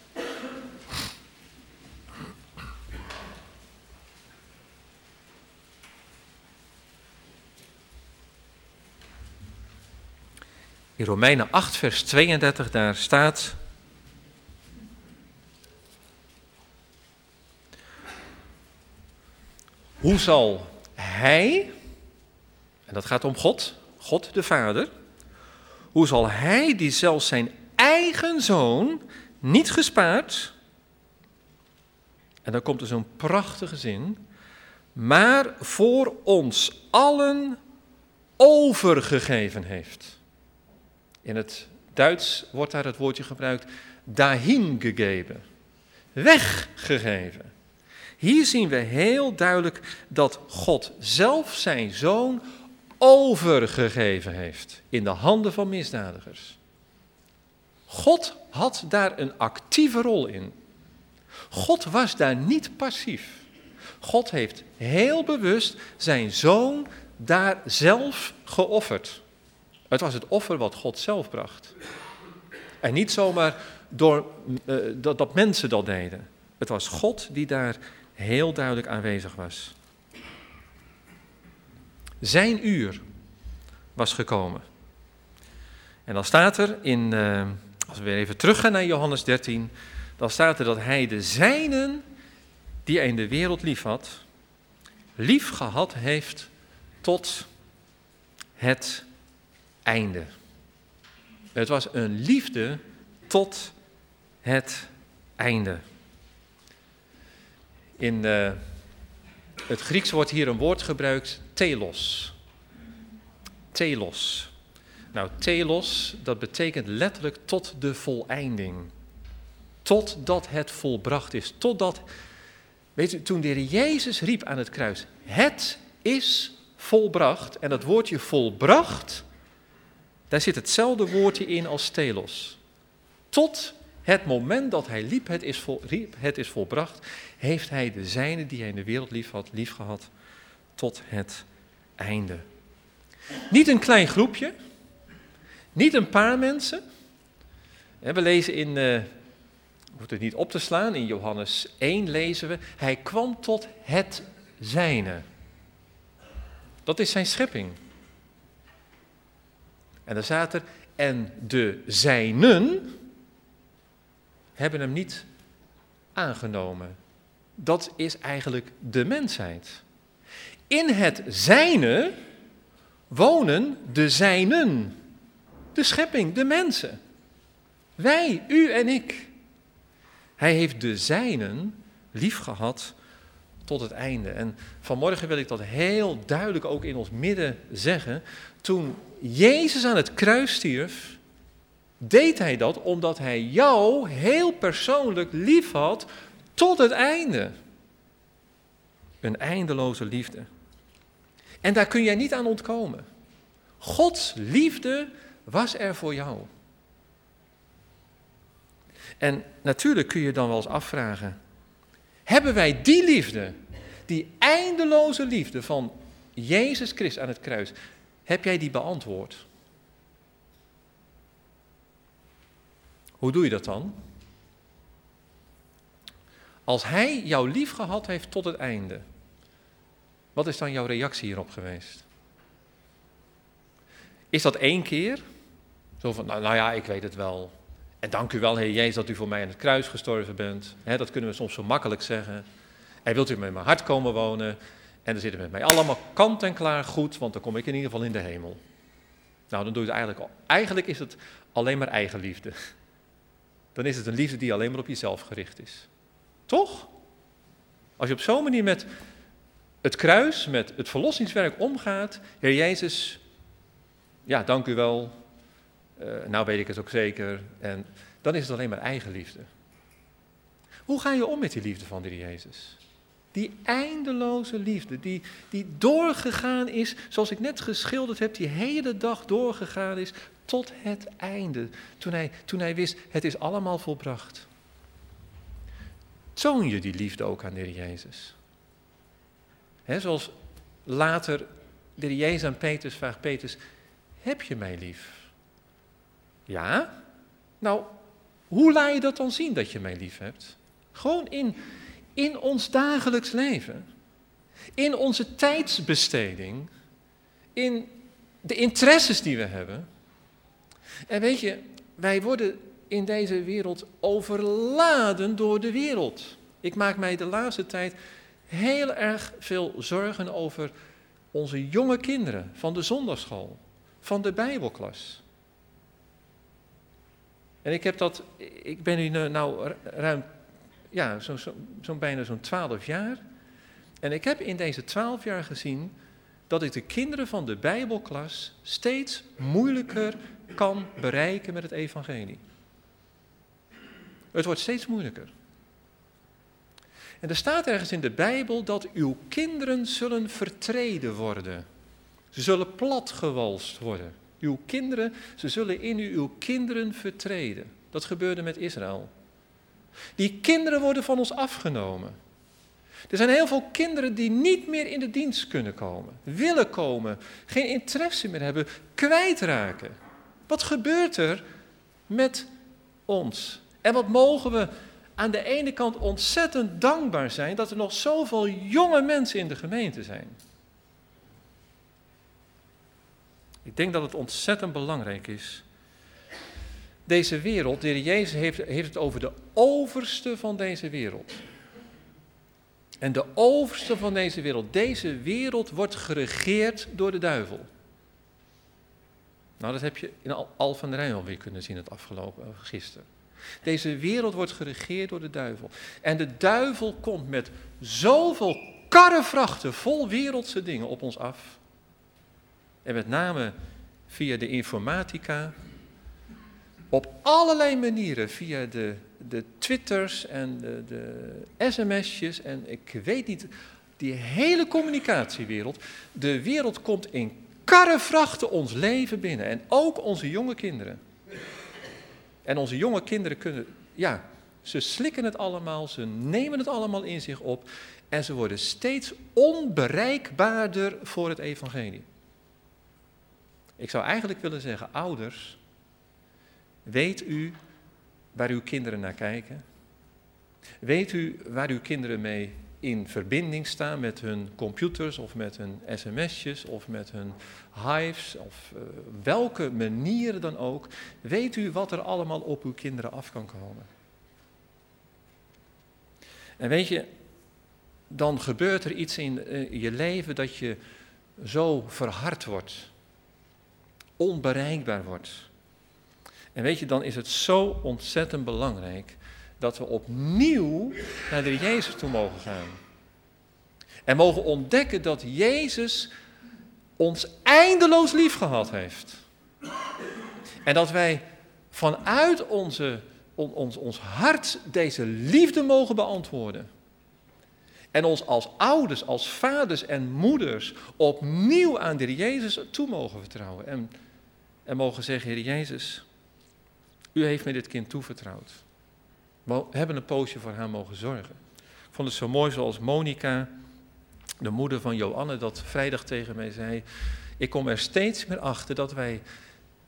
In Romeinen acht, vers tweeëndertig, daar staat: hoe zal hij, en dat gaat om God, God de Vader, hoe zal hij die zelfs zijn eigen zoon niet gespaard, en dan komt er zo'n prachtige zin, maar voor ons allen overgegeven heeft. In het Duits wordt daar het woordje gebruikt, dahingegeven, weggegeven. Hier zien we heel duidelijk dat God zelf zijn zoon overgegeven heeft in de handen van misdadigers. God had daar een actieve rol in. God was daar niet passief. God heeft heel bewust zijn zoon daar zelf geofferd. Het was het offer wat God zelf bracht. En niet zomaar door, uh, dat, dat mensen dat deden. Het was God die daar heel duidelijk aanwezig was. Zijn uur was gekomen. En dan staat er in, uh, als we weer even teruggaan naar Johannes dertien, dan staat er dat hij de zijnen die hij in de wereld lief had, lief gehad heeft tot het einde. Het was een liefde tot het einde. In uh, het Grieks wordt hier een woord gebruikt, telos. Telos. Nou, telos, dat betekent letterlijk tot de voleinding. Totdat het volbracht is. Totdat, weet u, toen de Heer Jezus riep aan het kruis, het is volbracht. En dat woordje volbracht, daar zit hetzelfde woordje in als telos. Tot het moment dat hij liep, het is, vol, riep, het is volbracht, heeft hij de zijnen die hij in de wereld lief had, lief gehad, tot het einde. Niet een klein groepje, niet een paar mensen. We lezen in, uh, ik hoef het niet op te slaan, in Johannes één lezen we, hij kwam tot het zijne. Dat is zijn schepping. En dan staat er, en de zijnen hebben hem niet aangenomen. Dat is eigenlijk de mensheid. In het zijne wonen de zijnen, de schepping, de mensen. Wij, u en ik. Hij heeft de zijnen lief gehad tot het einde. En vanmorgen wil ik dat heel duidelijk ook in ons midden zeggen. Toen Jezus aan het kruis stierf, deed hij dat omdat hij jou heel persoonlijk lief had tot het einde. Een eindeloze liefde. En daar kun jij niet aan ontkomen. Gods liefde was er voor jou. En natuurlijk kun je dan wel eens afvragen, hebben wij die liefde, die eindeloze liefde van Jezus Christus aan het kruis, heb jij die beantwoord? Hoe doe je dat dan? Als hij jou lief gehad heeft tot het einde, wat is dan jouw reactie hierop geweest? Is dat één keer? Zo van, nou, nou ja, ik weet het wel. En dank u wel, Heer Jezus, dat u voor mij aan het kruis gestorven bent. He, dat kunnen we soms zo makkelijk zeggen. En wilt u met mijn hart komen wonen? En dan zit het met mij allemaal kant en klaar goed, want dan kom ik in ieder geval in de hemel. Nou, dan doe je het eigenlijk al. Eigenlijk is het alleen maar eigenliefde. Dan is het een liefde die alleen maar op jezelf gericht is. Toch? Als je op zo'n manier met het kruis, met het verlossingswerk omgaat, Heer Jezus, ja, dank u wel, uh, nou weet ik het ook zeker, en dan is het alleen maar eigenliefde. Hoe ga je om met die liefde van de Heer Jezus? Die eindeloze liefde, die, die doorgegaan is, zoals ik net geschilderd heb, die hele dag doorgegaan is tot het einde. Toen hij, toen hij wist, het is allemaal volbracht. Toon je die liefde ook aan de Heer Jezus? He, zoals later de Heer Jezus aan Petrus vraagt, Petrus, heb je mij lief? Ja? Nou, hoe laat je dat dan zien dat je mij lief hebt? Gewoon in, in ons dagelijks leven. In onze tijdsbesteding. In de interesses die we hebben. En weet je, wij worden in deze wereld overladen door de wereld. Ik maak mij de laatste tijd heel erg veel zorgen over onze jonge kinderen van de zondagschool, van de Bijbelklas. En ik heb dat, ik ben nu nou ruim, ja, zo'n zo, zo bijna zo'n twaalf jaar. En ik heb in deze twaalf jaar gezien dat ik de kinderen van de Bijbelklas steeds moeilijker kan bereiken met het evangelie. Het wordt steeds moeilijker. En er staat ergens in de Bijbel dat uw kinderen zullen vertreden worden. Ze zullen platgewalst worden. Uw kinderen, ze zullen in u uw kinderen vertreden. Dat gebeurde met Israël. Die kinderen worden van ons afgenomen. Er zijn heel veel kinderen die niet meer in de dienst kunnen komen, willen komen, geen interesse meer hebben, kwijtraken. Wat gebeurt er met ons? En wat mogen we aan de ene kant ontzettend dankbaar zijn dat er nog zoveel jonge mensen in de gemeente zijn. Ik denk dat het ontzettend belangrijk is. Deze wereld, de Heer Jezus heeft, heeft het over de overste van deze wereld. En de overste van deze wereld, deze wereld wordt geregeerd door de duivel. Nou, dat heb je in Al van der Rijn alweer kunnen zien het afgelopen, gisteren. Deze wereld wordt geregeerd door de duivel. En de duivel komt met zoveel karrevrachten vol wereldse dingen op ons af. En met name via de informatica. Op allerlei manieren, via de, de twitters en de, de sms'jes en ik weet niet, die hele communicatiewereld. De wereld komt in karrevrachten ons leven binnen en ook onze jonge kinderen. En onze jonge kinderen kunnen, ja, ze slikken het allemaal, ze nemen het allemaal in zich op en ze worden steeds onbereikbaarder voor het evangelie. Ik zou eigenlijk willen zeggen, ouders, weet u waar uw kinderen naar kijken? Weet u waar uw kinderen mee in verbinding staan met hun computers of met hun sms'jes of met hun hives of uh, welke manieren dan ook? Weet u wat er allemaal op uw kinderen af kan komen? En weet je, dan gebeurt er iets in uh, je leven dat je zo verhard wordt, onbereikbaar wordt. En weet je, dan is het zo ontzettend belangrijk dat we opnieuw naar de Heer Jezus toe mogen gaan. En mogen ontdekken dat Jezus ons eindeloos lief gehad heeft. En dat wij vanuit onze, on, ons, ons hart deze liefde mogen beantwoorden. En ons als ouders, als vaders en moeders opnieuw aan de Heer Jezus toe mogen vertrouwen. En, en mogen zeggen, Heer Jezus, u heeft mij dit kind toevertrouwd. We hebben een poosje voor haar mogen zorgen. Ik vond het zo mooi zoals Monica, de moeder van Joanne, dat vrijdag tegen mij zei. Ik kom er steeds meer achter dat wij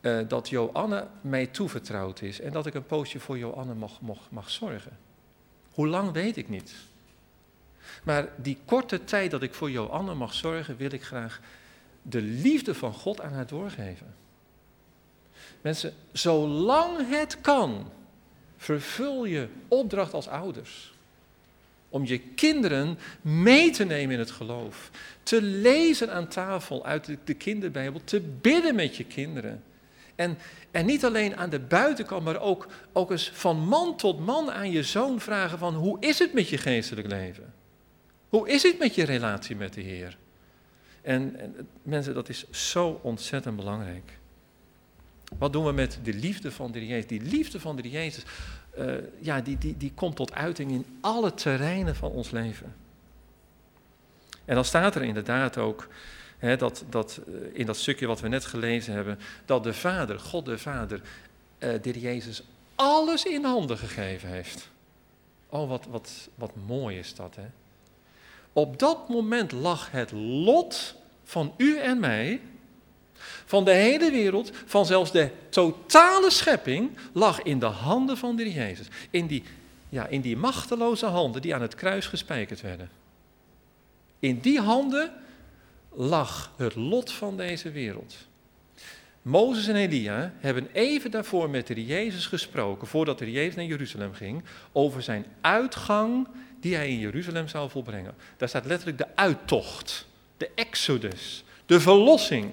uh, dat Joanne mij toevertrouwd is en dat ik een poosje voor Joanne mag, mag, mag zorgen. Hoe lang weet ik niet. Maar die korte tijd dat ik voor Joanne mag zorgen, wil ik graag de liefde van God aan haar doorgeven. Mensen, zolang het kan, vervul je opdracht als ouders. Om je kinderen mee te nemen in het geloof. Te lezen aan tafel uit de, de kinderbijbel. Te bidden met je kinderen. En, en niet alleen aan de buitenkant, maar ook, ook eens van man tot man aan je zoon vragen van hoe is het met je geestelijk leven? Hoe is het met je relatie met de Heer? En, en mensen, dat is zo ontzettend belangrijk. Wat doen we met de liefde van de Jezus? Die liefde van de Jezus, uh, ja, die, die, die komt tot uiting in alle terreinen van ons leven. En dan staat er inderdaad ook, hè, dat, dat, uh, in dat stukje wat we net gelezen hebben, dat de Vader, God de Vader, uh, de Jezus alles in handen gegeven heeft. Oh, wat, wat, wat mooi is dat, hè? Op dat moment lag het lot van u en mij, van de hele wereld, van zelfs de totale schepping, lag in de handen van de Jezus. In die, ja, in die machteloze handen die aan het kruis gespijkerd werden. In die handen lag het lot van deze wereld. Mozes en Elia hebben even daarvoor met de Jezus gesproken, voordat de Jezus naar Jeruzalem ging, over zijn uitgang die hij in Jeruzalem zou volbrengen. Daar staat letterlijk de uittocht, de exodus, de verlossing.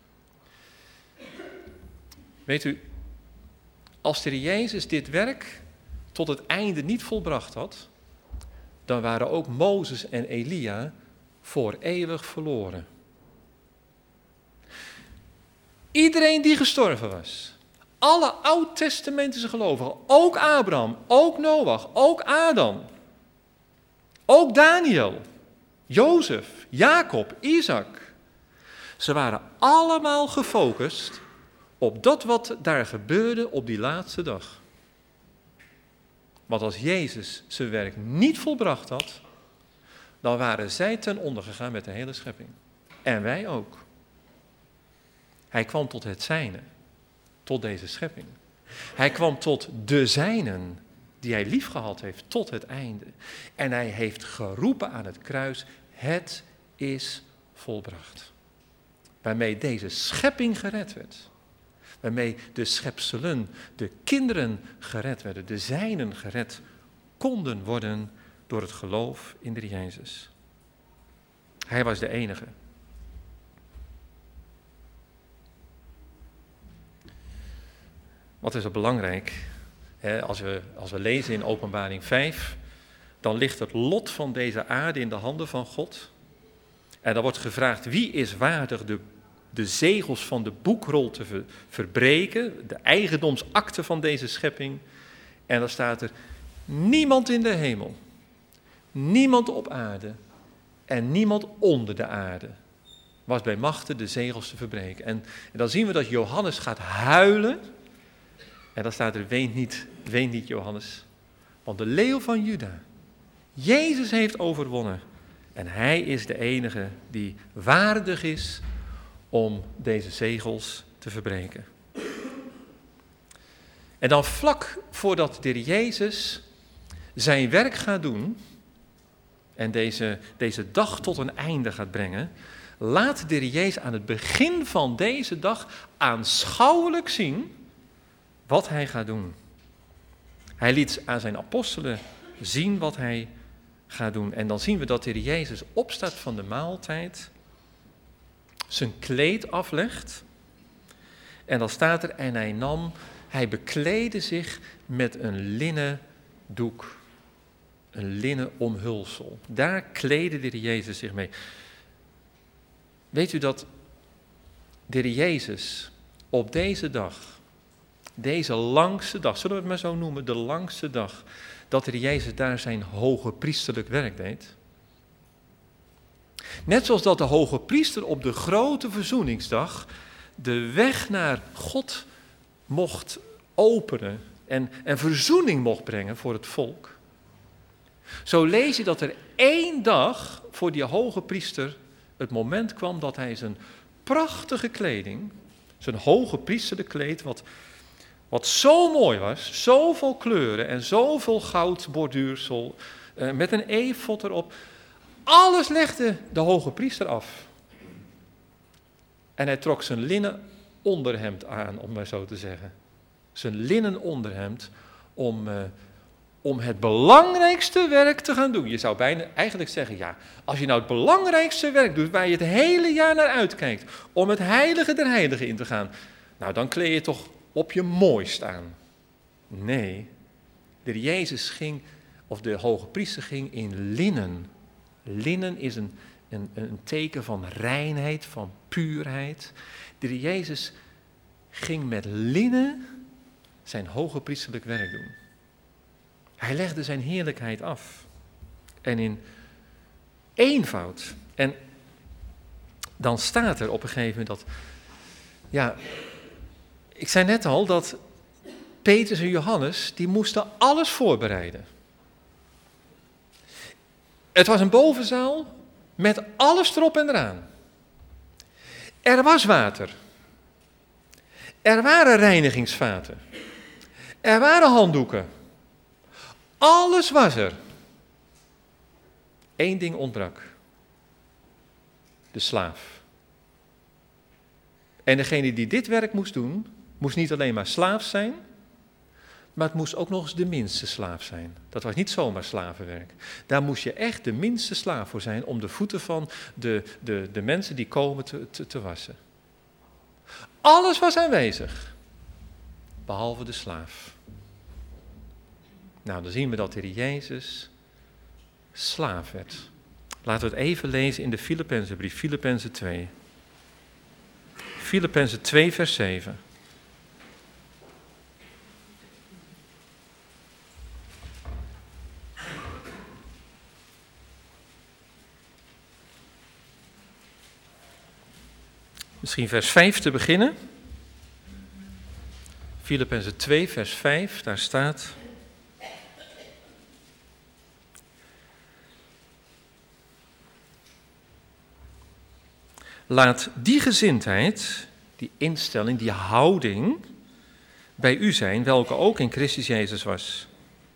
Weet u, als de Jezus dit werk tot het einde niet volbracht had, dan waren ook Mozes en Elia voor eeuwig verloren. Iedereen die gestorven was, alle oud-testamentische gelovigen, ook Abraham, ook Noach, ook Adam, ook Daniel, Jozef, Jacob, Isaac. Ze waren allemaal gefocust op dat wat daar gebeurde op die laatste dag. Want als Jezus zijn werk niet volbracht had, dan waren zij ten onder gegaan met de hele schepping. En wij ook. Hij kwam tot het zijne, tot deze schepping. Hij kwam tot de zijnen, die hij liefgehad heeft, tot het einde. En hij heeft geroepen aan het kruis, het is volbracht. Waarmee deze schepping gered werd. Waarmee de schepselen, de kinderen gered werden, de zijnen gered konden worden door het geloof in de Jezus. Hij was de enige. Wat is er belangrijk? He, als, we, als we lezen in Openbaring vijf, dan ligt het lot van deze aarde in de handen van God. En dan wordt gevraagd, wie is waardig de, de zegels van de boekrol te ver, verbreken, de eigendomsakte van deze schepping. En dan staat er, niemand in de hemel, niemand op aarde en niemand onder de aarde was bij machte de zegels te verbreken. En, en dan zien we dat Johannes gaat huilen. En dan staat er, ween niet, ween niet Johannes, want de leeuw van Juda, Jezus heeft overwonnen. En hij is de enige die waardig is om deze zegels te verbreken. En dan vlak voordat de Jezus zijn werk gaat doen en deze, deze dag tot een einde gaat brengen, laat de Jezus aan het begin van deze dag aanschouwelijk zien wat hij gaat doen. Hij liet aan zijn apostelen zien wat hij gaat doen. En dan zien we dat de Jezus opstaat van de maaltijd, zijn kleed aflegt. En dan staat er, en hij nam, hij bekleedde zich met een linnen doek. Een linnen omhulsel. Daar kleedde de Jezus zich mee. Weet u dat de Jezus op deze dag, deze langste dag, zullen we het maar zo noemen, de langste dag, dat de Jezus daar zijn hoge priesterlijk werk deed? Net zoals dat de hoge priester op de grote verzoeningsdag de weg naar God mocht openen en, en verzoening mocht brengen voor het volk. Zo lees je dat er één dag voor die hoge priester het moment kwam dat hij zijn prachtige kleding, Zijn hoge priesterlijk kleed, wat, wat zo mooi was, zoveel kleuren en zoveel goudborduursel, uh, met een efod erop. Alles legde de hoge priester af. En hij trok zijn linnen onderhemd aan, om maar zo te zeggen. Zijn linnen onderhemd om, uh, om het belangrijkste werk te gaan doen. Je zou bijna eigenlijk zeggen, ja, als je nou het belangrijkste werk doet, waar je het hele jaar naar uitkijkt, om het heilige der heiligen in te gaan, nou dan kleed je toch op je mooist aan. Nee, de Jezus ging, of de hoge priester ging in linnen. Linnen is een, een, een teken van reinheid, van puurheid. De Jezus ging met linnen zijn hoge priesterlijk werk doen. Hij legde zijn heerlijkheid af. En in eenvoud. En dan staat er op een gegeven moment dat, ja, ik zei net al dat Petrus en Johannes, die moesten alles voorbereiden. Het was een bovenzaal met alles erop en eraan. Er was water. Er waren reinigingsvaten. Er waren handdoeken. Alles was er. Eén ding ontbrak. De slaaf. En degene die dit werk moest doen, moest niet alleen maar slaaf zijn, maar het moest ook nog eens de minste slaaf zijn. Dat was niet zomaar slavenwerk. Daar moest je echt de minste slaaf voor zijn om de voeten van de, de, de mensen die komen te, te, te wassen. Alles was aanwezig, behalve de slaaf. Nou, dan zien we dat de Heer Jezus slaaf werd. Laten we het even lezen in de Filippenzenbrief, Filippenzen twee. Filippenzen twee, vers zeven. Misschien vers vijf te beginnen. Filippenzen twee, vers vijf, daar staat: laat die gezindheid, die instelling, die houding bij u zijn, welke ook in Christus Jezus was.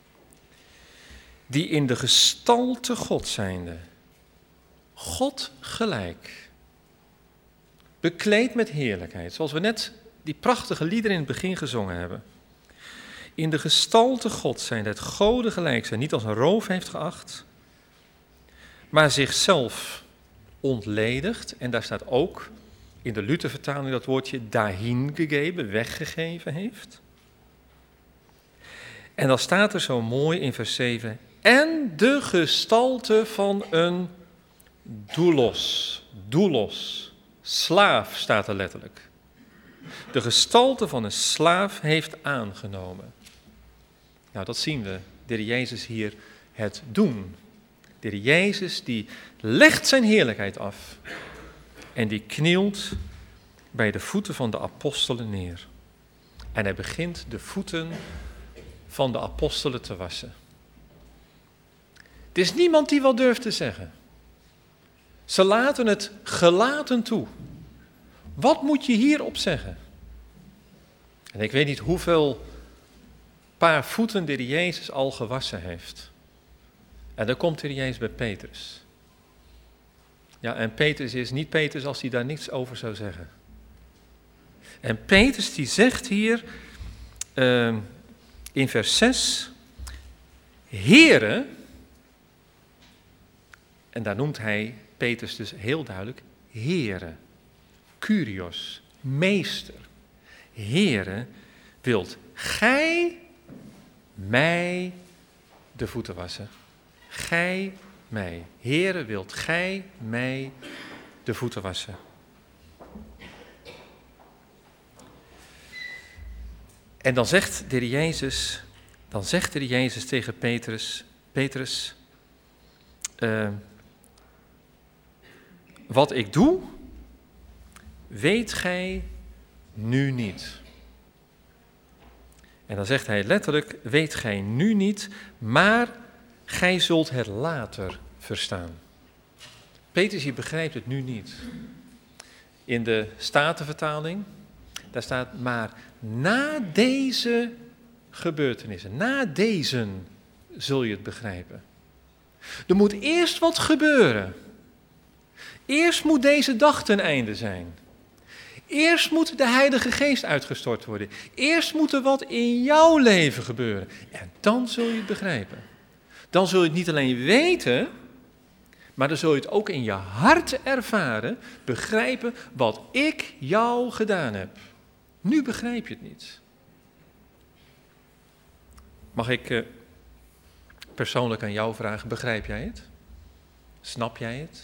Die in de gestalte God zijnde, God gelijk, bekleed met heerlijkheid, zoals we net die prachtige liederen in het begin gezongen hebben. In de gestalte God zijnde, het Gode gelijk zijn, niet als een roof heeft geacht, maar zichzelf ontledigd, en daar staat ook in de Luthervertaling dat woordje dahin gegeven, weggegeven heeft. En dan staat er zo mooi in vers zeven, en de gestalte van een doulos, doulos, slaaf staat er letterlijk. De gestalte van een slaaf heeft aangenomen. Nou, dat zien we, de Heer Jezus hier het doen. De Heer Jezus die legt zijn heerlijkheid af en die knielt bij de voeten van de apostelen neer. En hij begint de voeten van de apostelen te wassen. Er is niemand die wat durft te zeggen. Ze laten het gelaten toe. Wat moet je hierop zeggen? En ik weet niet hoeveel paar voeten de Heer Jezus al gewassen heeft. En dan komt de Heer Jezus bij Petrus. Ja, en Petrus is niet Petrus als hij daar niets over zou zeggen. En Petrus die zegt hier uh, in vers zes, Heere, en daar noemt hij Petrus dus heel duidelijk, Heere, Kyrios, meester. Heere, wilt gij mij de voeten wassen? Gij mij. Heere, wilt gij mij de voeten wassen? En dan zegt de Heer Jezus, dan zegt de Heer Jezus tegen Petrus, Petrus, uh, wat ik doe, weet gij nu niet. En dan zegt hij letterlijk, weet gij nu niet, maar gij zult het later verstaan. Petrus hier begrijpt het nu niet. In de Statenvertaling Daar staat maar na deze gebeurtenissen, na deze zul je het begrijpen. Er moet eerst wat gebeuren. Eerst moet deze dag ten einde zijn. Eerst moet de Heilige Geest uitgestort worden. Eerst moet er wat in jouw leven gebeuren. En dan zul je het begrijpen. Dan zul je het niet alleen weten, maar dan zul je het ook in je hart ervaren, begrijpen wat ik jou gedaan heb. Nu begrijp je het niet. Mag ik uh, persoonlijk aan jou vragen, begrijp jij het? Snap jij het?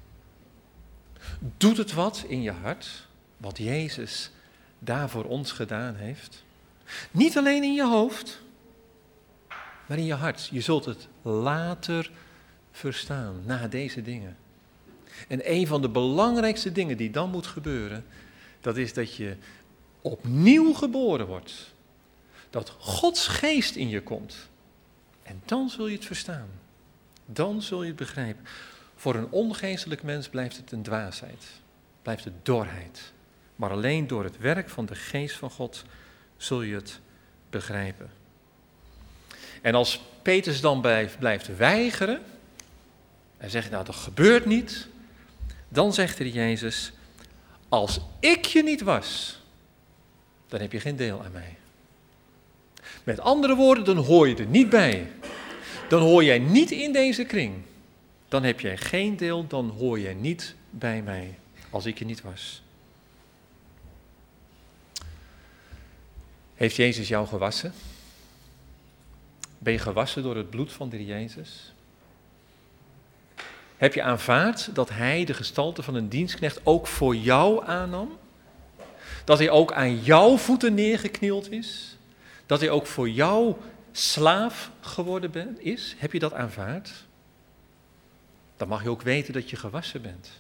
Doet het wat in je hart, wat Jezus daar voor ons gedaan heeft? Niet alleen in je hoofd, maar in je hart. Je zult het later verstaan, na deze dingen. En een van de belangrijkste dingen die dan moet gebeuren, dat is dat je opnieuw geboren wordt. Dat Gods geest in je komt. En dan zul je het verstaan. Dan zul je het begrijpen. Voor een ongeestelijk mens blijft het een dwaasheid. Blijft het dorheid. Maar alleen door het werk van de geest van God zul je het begrijpen. En als Petrus dan blijft weigeren en zegt, nou dat gebeurt niet, dan zegt er Jezus, als ik je niet was, dan heb je geen deel aan mij. Met andere woorden, dan hoor je er niet bij. Dan hoor jij niet in deze kring. Dan heb jij geen deel, dan hoor jij niet bij mij, als ik je niet was. Heeft Jezus jou gewassen? Ben je gewassen door het bloed van de Heer Jezus? Heb je aanvaard dat Hij de gestalte van een dienstknecht ook voor jou aannam? Dat Hij ook aan jouw voeten neergeknield is? Dat Hij ook voor jou slaaf geworden ben, is? Heb je dat aanvaard? Dan mag je ook weten dat je gewassen bent.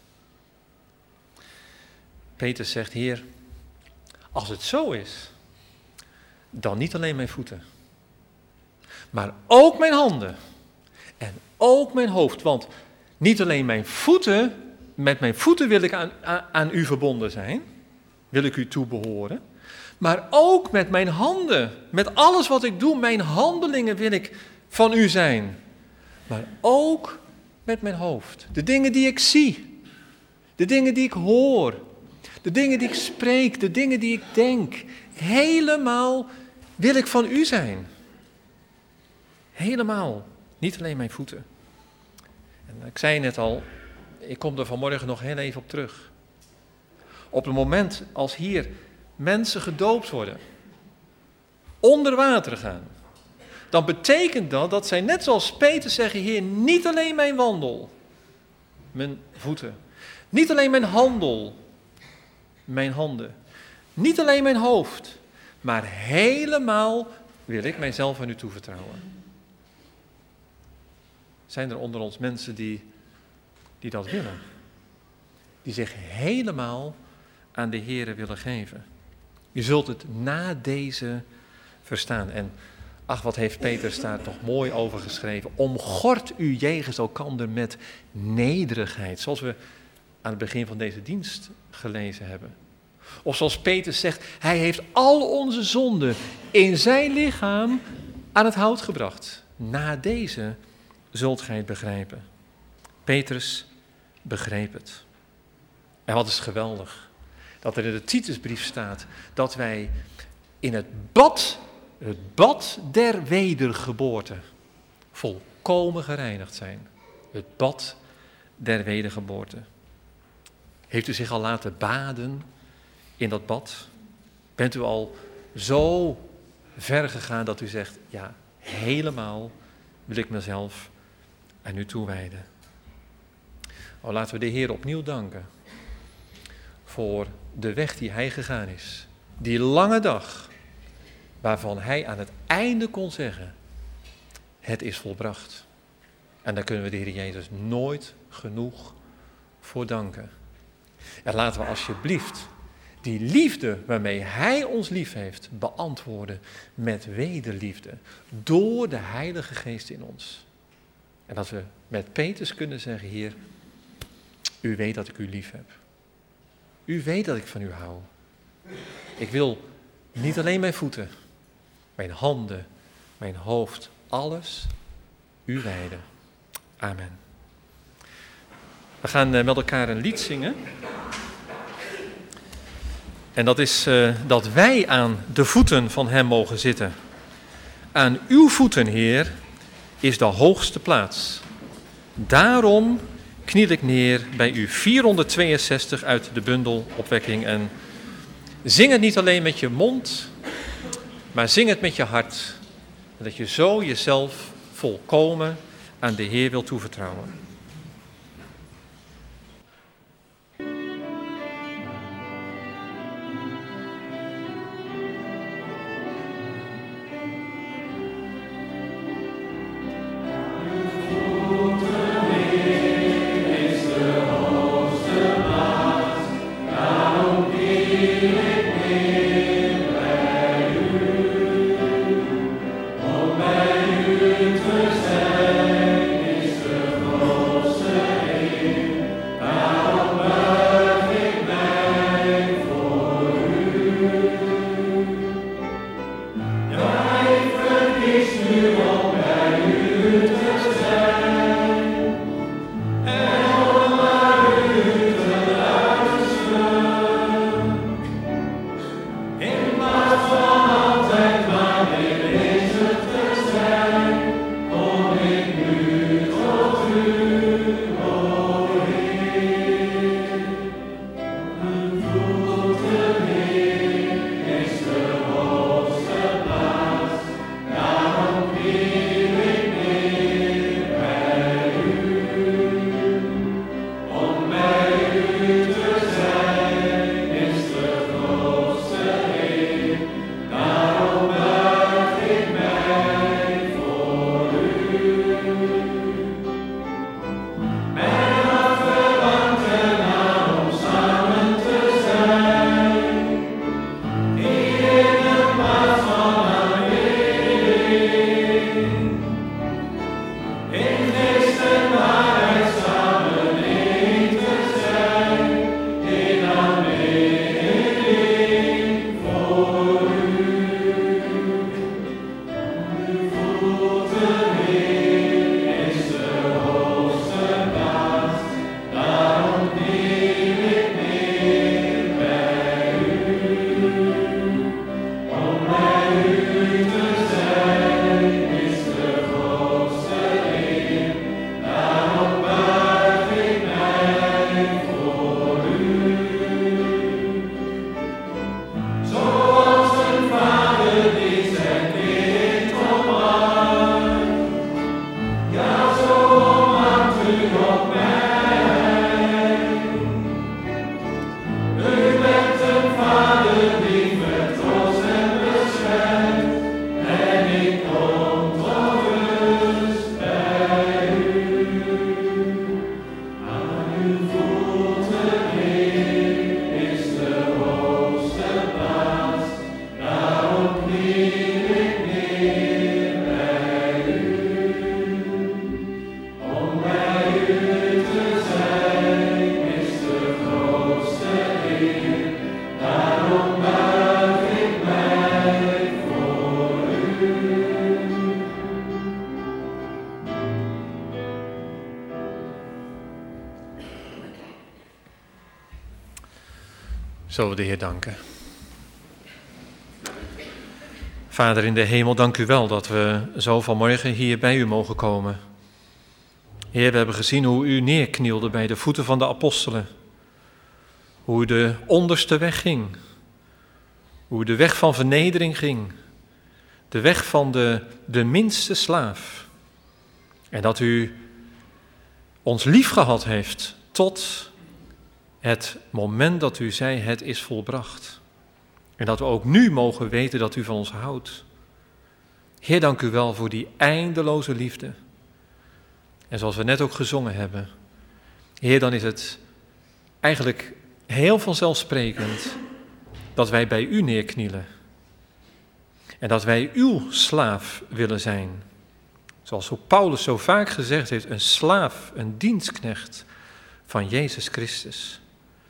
Petrus zegt, Heer, als het zo is, dan niet alleen mijn voeten, maar ook mijn handen en ook mijn hoofd. Want niet alleen mijn voeten, met mijn voeten wil ik aan, aan, aan u verbonden zijn, wil ik u toebehoren, maar ook met mijn handen, met alles wat ik doe, mijn handelingen wil ik van u zijn. Maar ook met mijn hoofd, de dingen die ik zie, de dingen die ik hoor, de dingen die ik spreek, de dingen die ik denk, helemaal wil ik van u zijn. Helemaal, niet alleen mijn voeten. En ik zei net al, ik kom er vanmorgen nog heel even op terug. Op het moment als hier mensen gedoopt worden, onder water gaan, dan betekent dat dat zij net zoals Petrus zeggen, Heer, niet alleen mijn wandel, mijn voeten, niet alleen mijn handel, mijn handen, niet alleen mijn hoofd, maar helemaal wil ik mijzelf aan u toevertrouwen. Zijn er onder ons mensen die, die dat willen? Die zich helemaal aan de Heere willen geven. Je zult het na deze verstaan. En ach, wat heeft Petrus daar toch mooi over geschreven. Omgord u jegens elkander met nederigheid. Zoals we aan het begin van deze dienst gelezen hebben. Of zoals Petrus zegt, hij heeft al onze zonden in zijn lichaam aan het hout gebracht. Na deze zult gij het begrijpen. Petrus begreep het. En wat is geweldig. Dat er in de Titusbrief staat dat wij in het bad, het bad der wedergeboorte, volkomen gereinigd zijn. Het bad der wedergeboorte. Heeft u zich al laten baden in dat bad? Bent u al zo ver gegaan dat u zegt, ja, helemaal wil ik mezelf aan u toewijden. Oh, laten we de Heer opnieuw danken voor de weg die Hij gegaan is. Die lange dag waarvan Hij aan het einde kon zeggen, het is volbracht. En daar kunnen we de Heer Jezus nooit genoeg voor danken. En laten we alsjeblieft die liefde waarmee Hij ons lief heeft beantwoorden met wederliefde door de Heilige Geest in ons. En dat we met Petrus kunnen zeggen, Heer, u weet dat ik u lief heb. U weet dat ik van u hou. Ik wil niet alleen mijn voeten, mijn handen, mijn hoofd, alles u wijden. Amen. We gaan met elkaar een lied zingen. En dat is uh, dat wij aan de voeten van hem mogen zitten. Aan uw voeten, Heer, is de hoogste plaats. Daarom kniel ik neer bij u. vierhonderdtweeënzestig uit de bundel Opwekking. En zing het niet alleen met je mond, maar zing het met je hart. En dat je zo jezelf volkomen aan de Heer wil toevertrouwen. Zullen we de Heer danken. Vader in de hemel, dank u wel dat we zo vanmorgen hier bij u mogen komen. Heer, we hebben gezien hoe u neerknielde bij de voeten van de apostelen. Hoe u de onderste weg ging. Hoe u de weg van vernedering ging. De weg van de, de minste slaaf. En dat u ons liefgehad heeft tot het moment dat u zei, het is volbracht. En dat we ook nu mogen weten dat u van ons houdt. Heer, dank u wel voor die eindeloze liefde. En zoals we net ook gezongen hebben. Heer, dan is het eigenlijk heel vanzelfsprekend dat wij bij u neerknielen. En dat wij uw slaaf willen zijn. Zoals Paulus zo vaak gezegd heeft, een slaaf, een dienstknecht van Jezus Christus.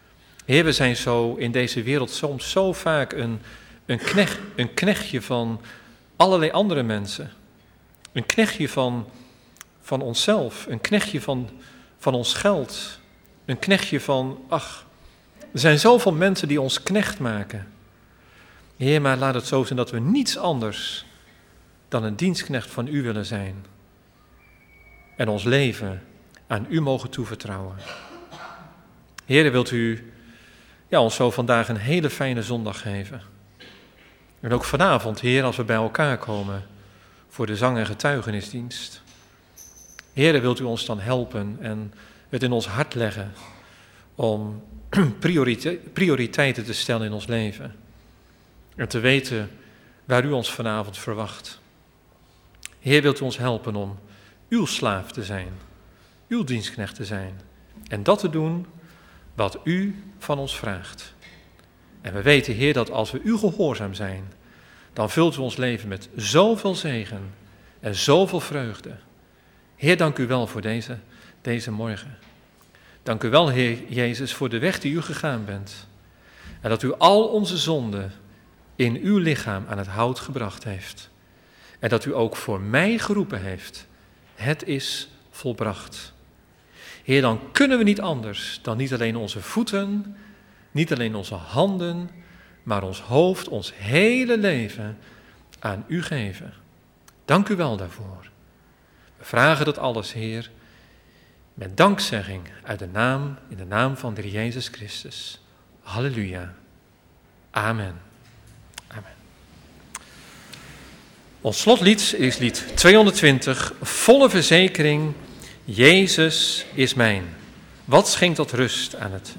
Heer, we zijn zo in deze wereld soms zo vaak een, een, knecht, een knechtje van allerlei andere mensen. Een knechtje van, van onszelf, een knechtje van, van ons geld. Een knechtje van, ach, er zijn zoveel mensen die ons knecht maken. Heer, maar laat het zo zijn dat we niets anders dan een dienstknecht van u willen zijn. En ons leven aan u mogen toevertrouwen. Heer, wilt u ja, ons zo vandaag een hele fijne zondag geven. En ook vanavond, Heer, als we bij elkaar komen voor de zang- en getuigenisdienst. Heer, wilt u ons dan helpen en het in ons hart leggen om priorite- prioriteiten te stellen in ons leven. En te weten waar u ons vanavond verwacht. Heer, wilt u ons helpen om uw slaaf te zijn, uw dienstknecht te zijn. En dat te doen wat u van ons vraagt. En we weten, Heer, dat als we u gehoorzaam zijn, dan vult u ons leven met zoveel zegen en zoveel vreugde. Heer, dank u wel voor deze, deze morgen. Dank u wel, Heer Jezus, voor de weg die u gegaan bent. En dat u al onze zonden in uw lichaam aan het hout gebracht heeft. En dat u ook voor mij geroepen heeft. Het is volbracht. Heer, dan kunnen we niet anders dan niet alleen onze voeten, niet alleen onze handen, maar ons hoofd, ons hele leven aan u geven. Dank u wel daarvoor. We vragen dat alles, Heer, met dankzegging uit de naam, in de naam van de Heer Jezus Christus. Halleluja. Amen. Amen. Ons slotlied is lied tweehonderdtwintig, volle verzekering, Jezus is mijn. Wat schenkt dat rust aan het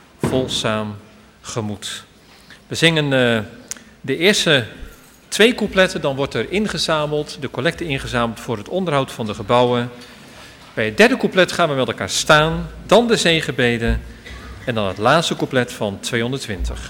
volzaam gemoed. We zingen uh, de eerste twee coupletten, dan wordt er ingezameld, de collecte ingezameld voor het onderhoud van de gebouwen. Bij het derde couplet gaan we met elkaar staan, dan de zegenbeden en dan het laatste couplet van tweehonderdtwintig.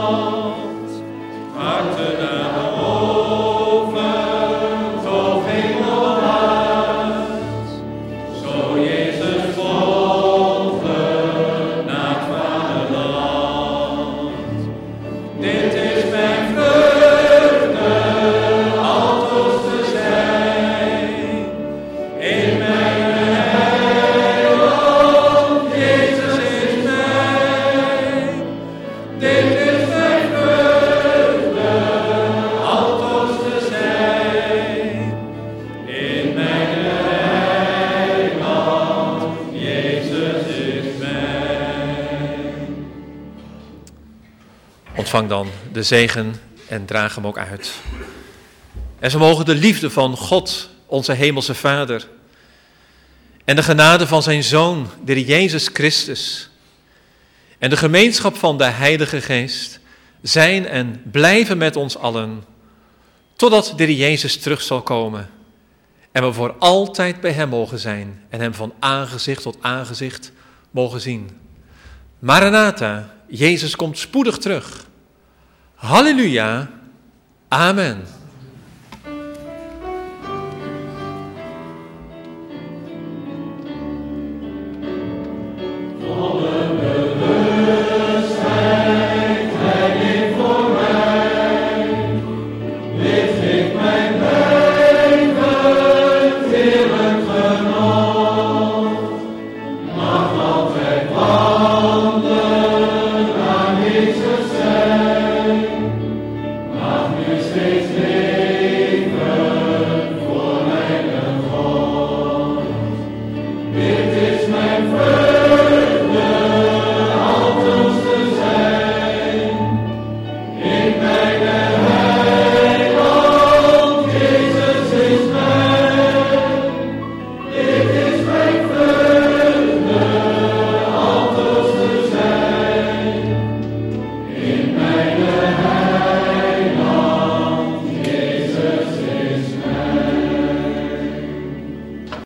Harten en hoven, toch geen ontvang dan de zegen en draag hem ook uit. En zo mogen de liefde van God, onze hemelse Vader, en de genade van zijn Zoon, de Heer Jezus Christus, en de gemeenschap van de Heilige Geest zijn en blijven met ons allen, totdat de Heer Jezus terug zal komen en we voor altijd bij hem mogen zijn en hem van aangezicht tot aangezicht mogen zien. Maranatha, Jezus komt spoedig terug. Halleluja, amen.